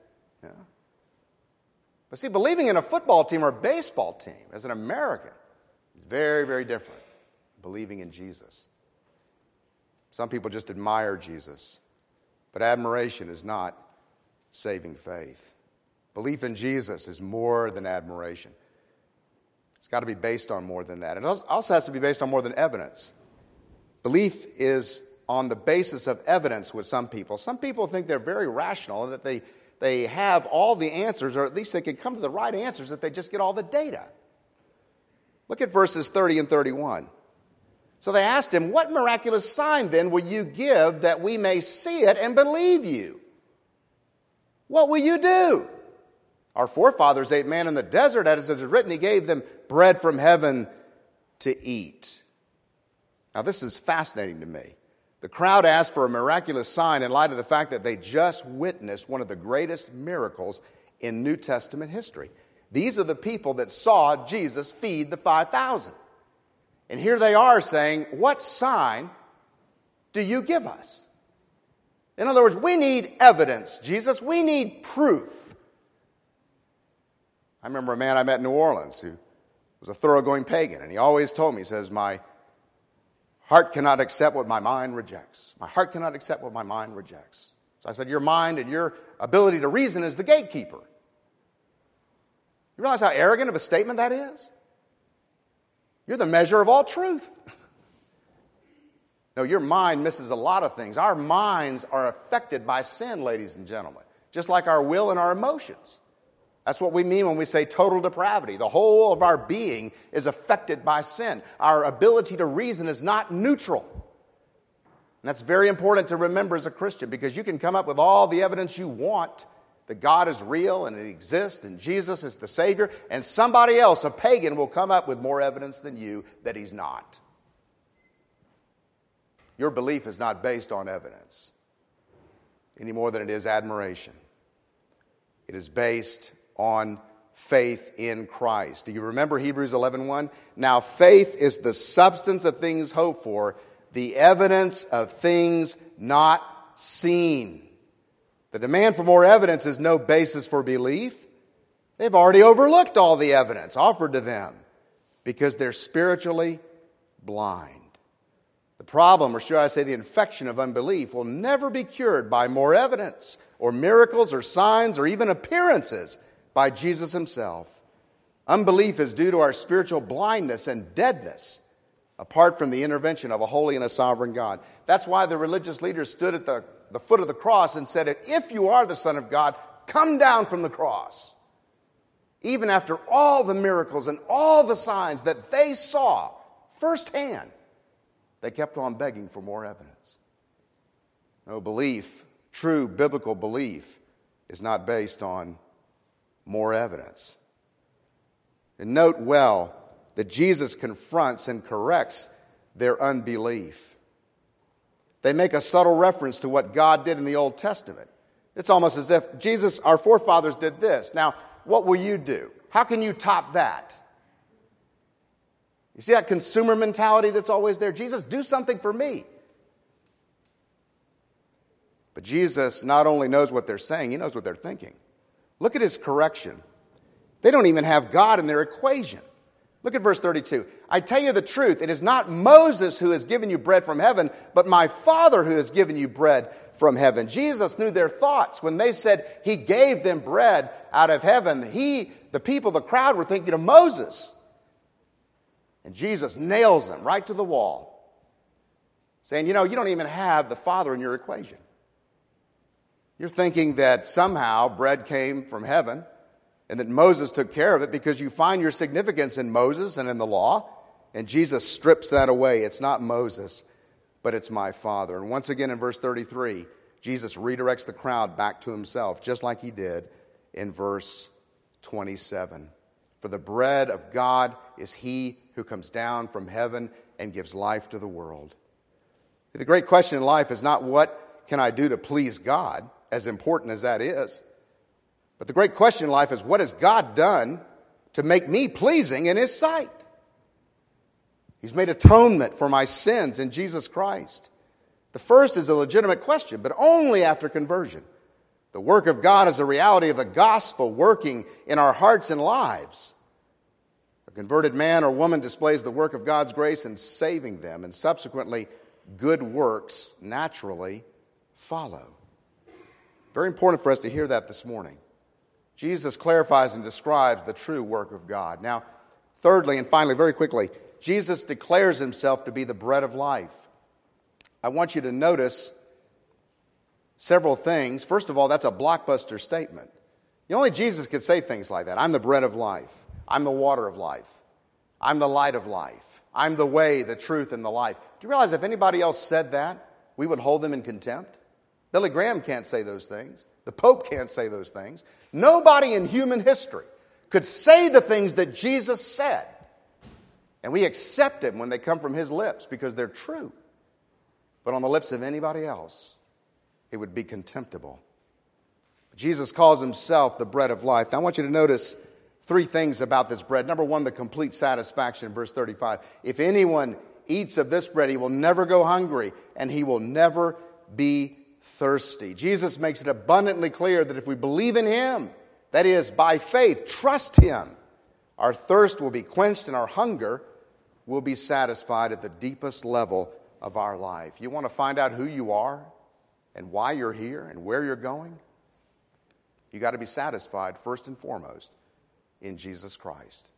But see, believing in a football team or a baseball team as an American is very, very different from believing in Jesus. Some people just admire Jesus, but admiration is not saving faith. Belief in Jesus is more than admiration. It's got to be based on more than that. It also has to be based on more than evidence. Belief is on the basis of evidence with some people. Some people think they're very rational and that they have all the answers, or at least they can come to the right answers if they just get all the data. Look at verses 30 and 31. So they asked him, "What miraculous sign then will you give that we may see it and believe you? What will you do? Our forefathers ate manna in the desert, as it is written, he gave them bread from heaven to eat." Now this is fascinating to me. The crowd asked for a miraculous sign in light of the fact that they just witnessed one of the greatest miracles in New Testament history. These are the people that saw Jesus feed the 5,000. And here they are saying, "What sign do you give us?" In other words, we need evidence, Jesus. We need proof. I remember a man I met in New Orleans who was a thoroughgoing pagan, and he always told me, he says, "My heart cannot accept what my mind rejects. My heart cannot accept what my mind rejects." So I said, your mind and your ability to reason is the gatekeeper. You realize how arrogant of a statement that is? You're the measure of all truth. No, your mind misses a lot of things. Our minds are affected by sin, ladies and gentlemen, just like our will and our emotions. That's what we mean when we say total depravity. The whole of our being is affected by sin. Our ability to reason is not neutral. And that's very important to remember as a Christian, because you can come up with all the evidence you want that God is real and it exists and Jesus is the Savior, and somebody else, a pagan, will come up with more evidence than you that he's not. Your belief is not based on evidence any more than it is admiration. It is based on faith in Christ. Do you remember Hebrews 11:1? Now faith is the substance of things hoped for, the evidence of things not seen. The demand for more evidence is no basis for belief. They've already overlooked all the evidence offered to them because they're spiritually blind. The problem, or should I say the infection of unbelief, will never be cured by more evidence or miracles or signs or even appearances by Jesus himself. Unbelief is due to our spiritual blindness and deadness apart from the intervention of a holy and a sovereign God. That's why the religious leaders stood at the foot of the cross and said, "If you are the Son of God, come down from the cross." Even after all the miracles and all the signs that they saw firsthand, they kept on begging for more evidence. No, belief, true biblical belief, is not based on more evidence. And note well that Jesus confronts and corrects their unbelief. They make a subtle reference to what God did in the Old Testament. It's almost as if, Jesus, our forefathers did this. Now, what will you do? How can you top that? You see that consumer mentality that's always there? Jesus, do something for me. But Jesus not only knows what they're saying, he knows what they're thinking. Look at his correction. They don't even have God in their equation. Look at verse 32. I tell you the truth, it is not Moses who has given you bread from heaven, but my Father who has given you bread from heaven. Jesus knew their thoughts. When they said he gave them bread out of heaven, the people, the crowd were thinking of Moses. And Jesus nails them right to the wall, saying, you don't even have the Father in your equation. You're thinking that somehow bread came from heaven and that Moses took care of it because you find your significance in Moses and in the law. And Jesus strips that away. It's not Moses, but it's my Father. And once again in verse 33, Jesus redirects the crowd back to himself, just like he did in verse 27. For the bread of God is he who comes down from heaven and gives life to the world. The great question in life is not what can I do to please God, as important as that is. But the great question in life is, what has God done to make me pleasing in his sight? He's made atonement for my sins in Jesus Christ. The first is a legitimate question, but only after conversion. The work of God is a reality of the gospel working in our hearts and lives. A converted man or woman displays the work of God's grace in saving them, and subsequently, good works naturally follow. Very important for us to hear that this morning. Jesus clarifies and describes the true work of God. Now, thirdly and finally, very quickly, Jesus declares himself to be the bread of life. I want you to notice several things. First of all, that's a blockbuster statement. Only Jesus could say things like that. I'm the bread of life. I'm the water of life. I'm the light of life. I'm the way, the truth, and the life. Do you realize if anybody else said that, we would hold them in contempt? Billy Graham can't say those things. The Pope can't say those things. Nobody in human history could say the things that Jesus said. And we accept them when they come from his lips because they're true. But on the lips of anybody else, it would be contemptible. Jesus calls himself the bread of life. Now I want you to notice three things about this bread. Number one, the complete satisfaction, verse 35. If anyone eats of this bread, he will never go hungry, and he will never be thirsty. Jesus makes it abundantly clear that if we believe in him, that is, by faith, trust him, our thirst will be quenched and our hunger will be satisfied at the deepest level of our life. You want to find out who you are and why you're here and where you're going? You got to be satisfied first and foremost in Jesus Christ.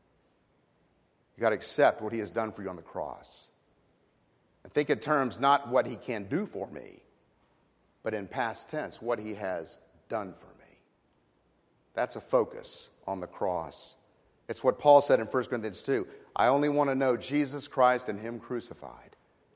You got to accept what he has done for you on the cross. And think in terms not what he can do for me, but in past tense, what he has done for me. That's a focus on the cross. It's what Paul said in 1 Corinthians 2. I only want to know Jesus Christ and him crucified.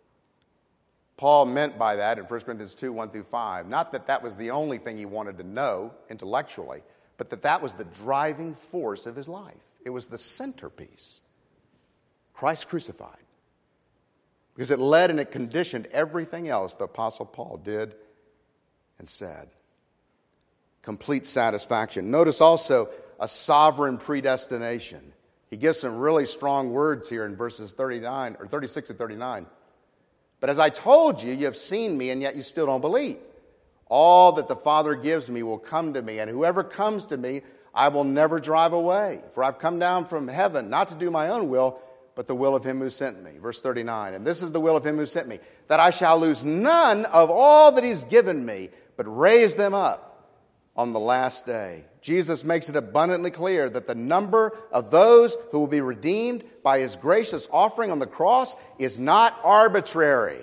Paul meant by that in 1 Corinthians 2, 1 through 5, not that that was the only thing he wanted to know intellectually, but that that was the driving force of his life. It was the centerpiece. Christ crucified. Because it led and it conditioned everything else the Apostle Paul did and said. Complete satisfaction. Notice also a sovereign predestination. He gives some really strong words here in verses 36 to 39. But as I told you, you have seen me, and yet you still don't believe. All that the Father gives me will come to me, and whoever comes to me, I will never drive away. For I've come down from heaven, not to do my own will, but the will of him who sent me. Verse 39, and this is the will of him who sent me, that I shall lose none of all that he's given me, but raise them up on the last day. Jesus makes it abundantly clear that the number of those who will be redeemed by his gracious offering on the cross is not arbitrary.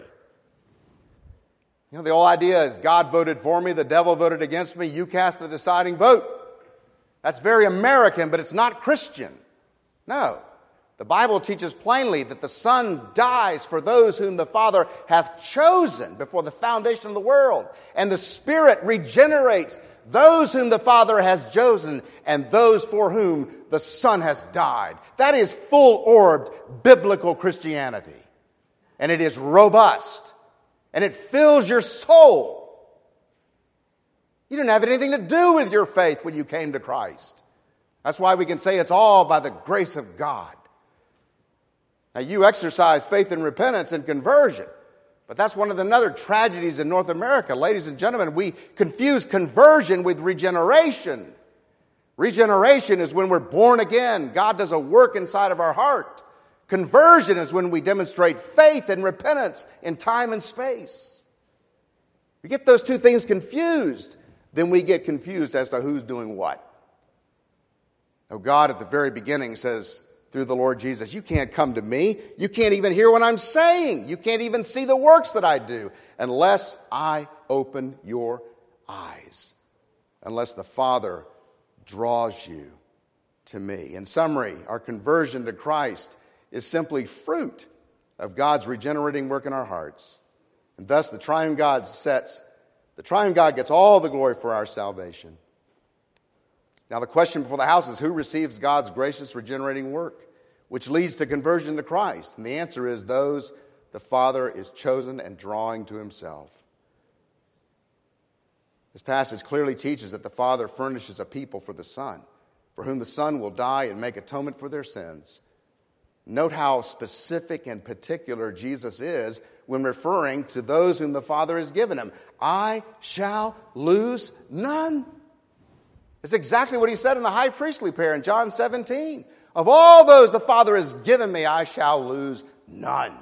You know, the whole idea is God voted for me, the devil voted against me, you cast the deciding vote. That's very American, but it's not Christian. No. The Bible teaches plainly that the Son dies for those whom the Father hath chosen before the foundation of the world. And the Spirit regenerates those whom the Father has chosen and those for whom the Son has died. That is full-orbed biblical Christianity. And it is robust. And it fills your soul. You didn't have anything to do with your faith when you came to Christ. That's why we can say it's all by the grace of God. Now, you exercise faith and repentance and conversion. But that's one of the other tragedies in North America. Ladies and gentlemen, we confuse conversion with regeneration. Regeneration is when we're born again. God does a work inside of our heart. Conversion is when we demonstrate faith and repentance in time and space. We get those two things confused, then we get confused as to who's doing what. Now, God at the very beginning says through the Lord Jesus, you can't come to me. You can't even hear what I'm saying. You can't even see the works that I do unless I open your eyes, unless the Father draws you to me. In summary, our conversion to Christ is simply fruit of God's regenerating work in our hearts. And thus the triune God gets all the glory for our salvation. Now the question before the house is, who receives God's gracious regenerating work, which leads to conversion to Christ? And the answer is those the Father is chosen and drawing to himself. This passage clearly teaches that the Father furnishes a people for the Son, for whom the Son will die and make atonement for their sins. Note how specific and particular Jesus is when referring to those whom the Father has given him. I shall lose none. It's exactly what he said in the high priestly prayer in John 17. Of all those the Father has given me, I shall lose none.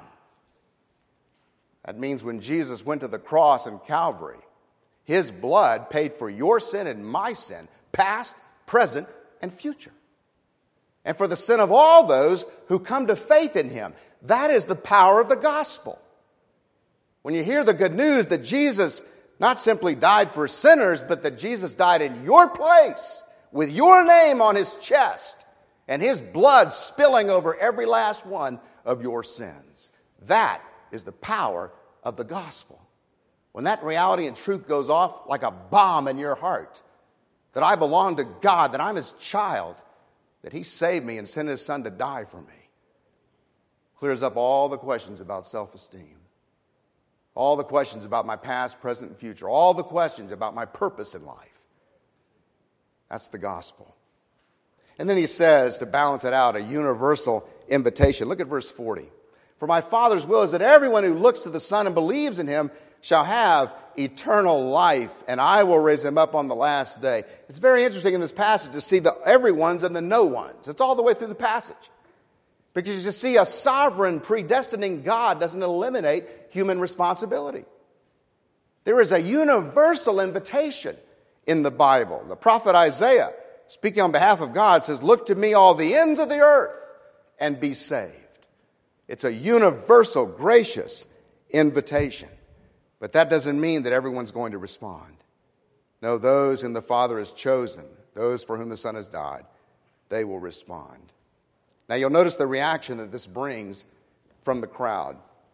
That means when Jesus went to the cross in Calvary, his blood paid for your sin and my sin, past, present, and future. And for the sin of all those who come to faith in him. That is the power of the gospel. When you hear the good news that Jesus not simply died for sinners, but that Jesus died in your place, with your name on his chest, and his blood spilling over every last one of your sins. That is the power of the gospel. When that reality and truth goes off like a bomb in your heart, that I belong to God, that I'm his child, that he saved me and sent his Son to die for me, clears up all the questions about self-esteem, all the questions about my past, present, and future, all the questions about my purpose in life. That's the gospel. And then he says, to balance it out, a universal invitation. Look at verse 40. For my Father's will is that everyone who looks to the Son and believes in him shall have eternal life, and I will raise him up on the last day. It's very interesting in this passage to see the everyone's and the no ones. It's all the way through the passage. Because you see, a sovereign, predestining God doesn't eliminate human responsibility. There is a universal invitation in the Bible. The prophet Isaiah, speaking on behalf of God, says, look to me, all the ends of the earth, and be saved. It's a universal, gracious invitation. But that doesn't mean that everyone's going to respond. No, those whom the Father has chosen, those for whom the Son has died, they will respond. Now you'll notice the reaction that this brings from the crowd.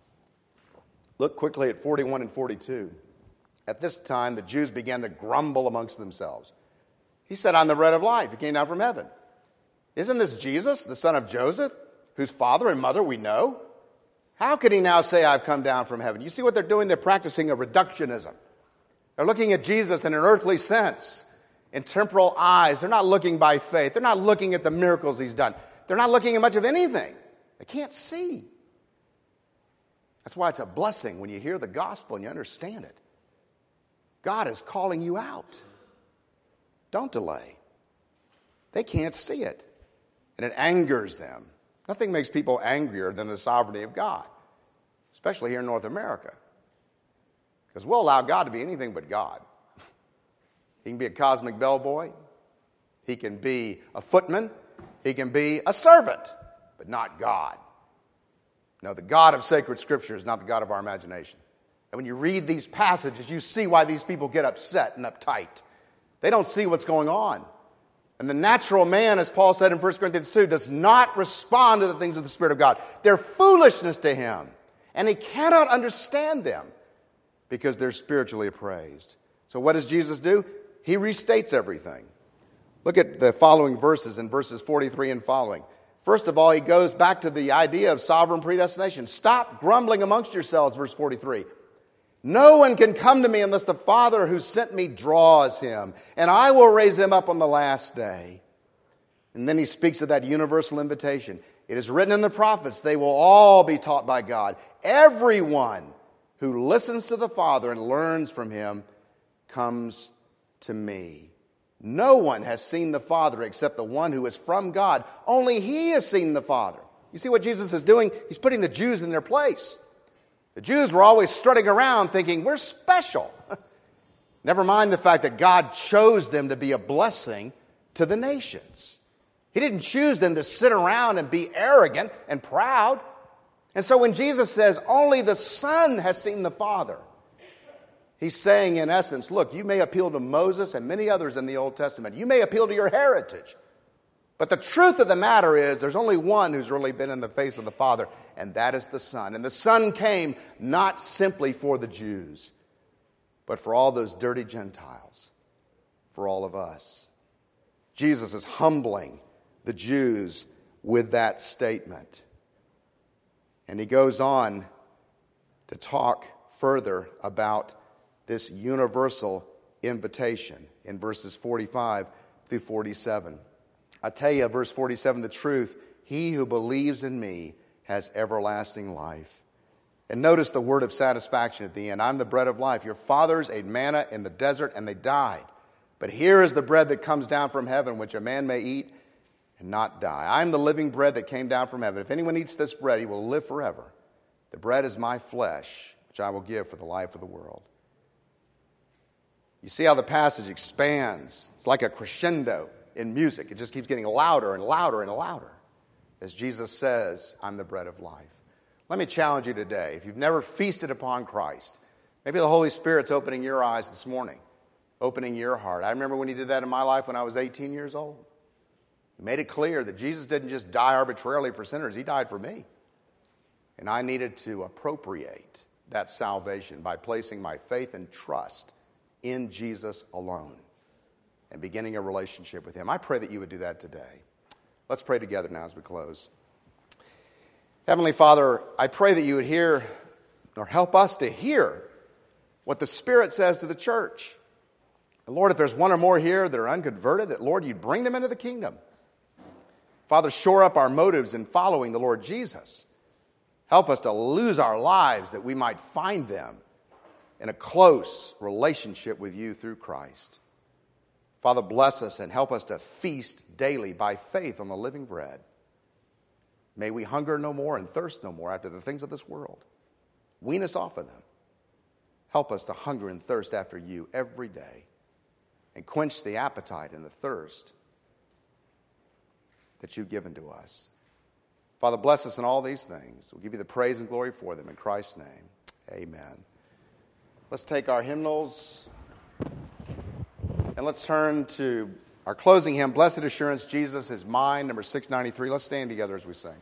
Look quickly at 41 and 42. At this time, the Jews began to grumble amongst themselves. He said, I'm the bread of life. He came down from heaven. Isn't this Jesus, the son of Joseph, whose father and mother we know? How can he now say, I've come down from heaven? You see what they're doing? They're practicing a reductionism. They're looking at Jesus in an earthly sense, in temporal eyes. They're not looking by faith. They're not looking at the miracles he's done. They're not looking at much of anything. They can't see. That's why it's a blessing when you hear the gospel and you understand it. God is calling you out. Don't delay. They can't see it. And it angers them. Nothing makes people angrier than the sovereignty of God, especially here in North America. Because we'll allow God to be anything but God. He can be a cosmic bellboy. He can be a footman. He can be a servant, but not God. No, the God of sacred Scripture is not the God of our imagination. And when you read these passages, you see why these people get upset and uptight. They don't see what's going on. And the natural man, as Paul said in 1 Corinthians 2, does not respond to the things of the Spirit of God. They're foolishness to him. And he cannot understand them because they're spiritually appraised. So what does Jesus do? He restates everything. Look at the following verses in verses 43 and following. First of all, he goes back to the idea of sovereign predestination. Stop grumbling amongst yourselves, verse 43. No one can come to me unless the Father who sent me draws him, and I will raise him up on the last day. And then he speaks of that universal invitation. It is written in the prophets, they will all be taught by God. Everyone who listens to the Father and learns from him comes to me. No one has seen the Father except the one who is from God. Only he has seen the Father. You see what Jesus is doing? He's putting the Jews in their place. The Jews were always strutting around thinking, we're special. Never mind the fact that God chose them to be a blessing to the nations. He didn't choose them to sit around and be arrogant and proud. And so when Jesus says, only the Son has seen the Father, he's saying in essence, look, you may appeal to Moses and many others in the Old Testament. You may appeal to your heritage. But the truth of the matter is there's only one who's really been in the face of the Father, and that is the Son. And the Son came not simply for the Jews, but for all those dirty Gentiles, for all of us. Jesus is humbling the Jews with that statement. And he goes on to talk further about this universal invitation in verses 45 through 47. I tell you, verse 47, the truth, he who believes in me has everlasting life. And notice the word of satisfaction at the end. I'm the bread of life. Your fathers ate manna in the desert and they died. But here is the bread that comes down from heaven, which a man may eat and not die. I'm the living bread that came down from heaven. If anyone eats this bread, he will live forever. The bread is my flesh, which I will give for the life of the world. You see how the passage expands. It's like a crescendo in music. It just keeps getting louder and louder and louder as Jesus says, I'm the bread of life. Let me challenge you today. If you've never feasted upon Christ, maybe the Holy Spirit's opening your eyes this morning, opening your heart. I remember when he did that in my life when I was 18 years old. He made it clear that Jesus didn't just die arbitrarily for sinners. He died for me. And I needed to appropriate that salvation by placing my faith and trust in Jesus alone and beginning a relationship with him. I pray that you would do that today. Let's pray together now as we close. Heavenly Father, I pray that you would hear or help us to hear what the Spirit says to the church. And Lord, if there's one or more here that are unconverted, that Lord, you'd bring them into the kingdom. Father, shore up our motives in following the Lord Jesus. Help us to lose our lives that we might find them in a close relationship with you through Christ. Father, bless us and help us to feast daily by faith on the living bread. May we hunger no more and thirst no more after the things of this world. Wean us off of them. Help us to hunger and thirst after you every day and quench the appetite and the thirst that you've given to us. Father, bless us in all these things. We'll give you the praise and glory for them in Christ's name. Amen. Let's take our hymnals and let's turn to our closing hymn, Blessed Assurance, Jesus is Mine, number 693. Let's stand together as we sing.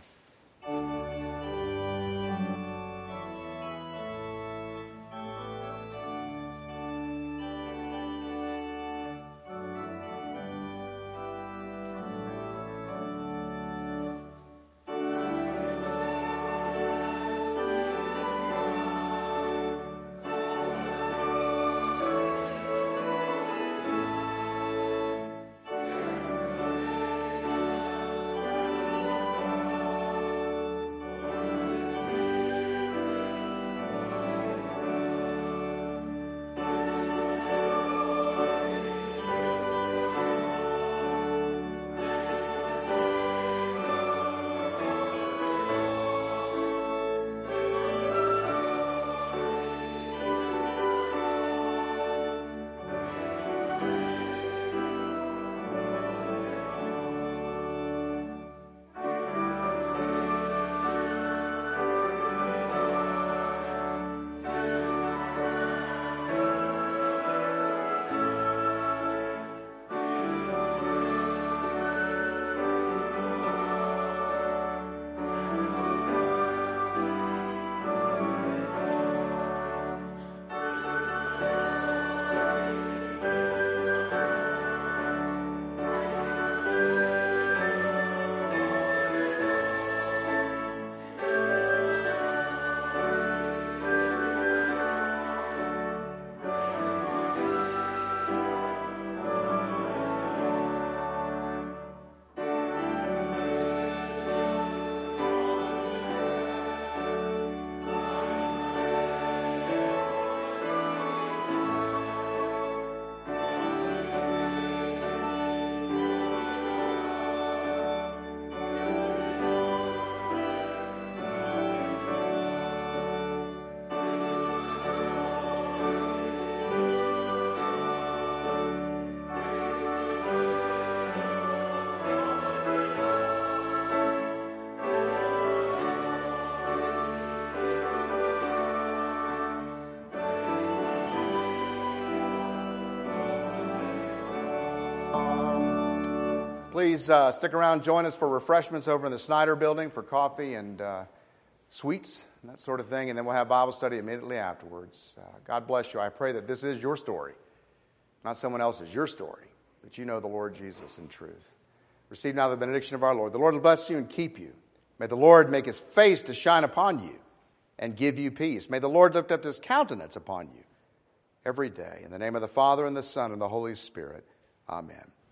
Please stick around, join us for refreshments over in the Snyder Building for coffee and sweets and that sort of thing, and then we'll have Bible study immediately afterwards. God bless you. I pray that this is your story, not someone else's, your story, that you know the Lord Jesus in truth. Receive now the benediction of our Lord. The Lord will bless you and keep you. May the Lord make his face to shine upon you and give you peace. May the Lord lift up his countenance upon you every day. In the name of the Father, and the Son, and the Holy Spirit. Amen.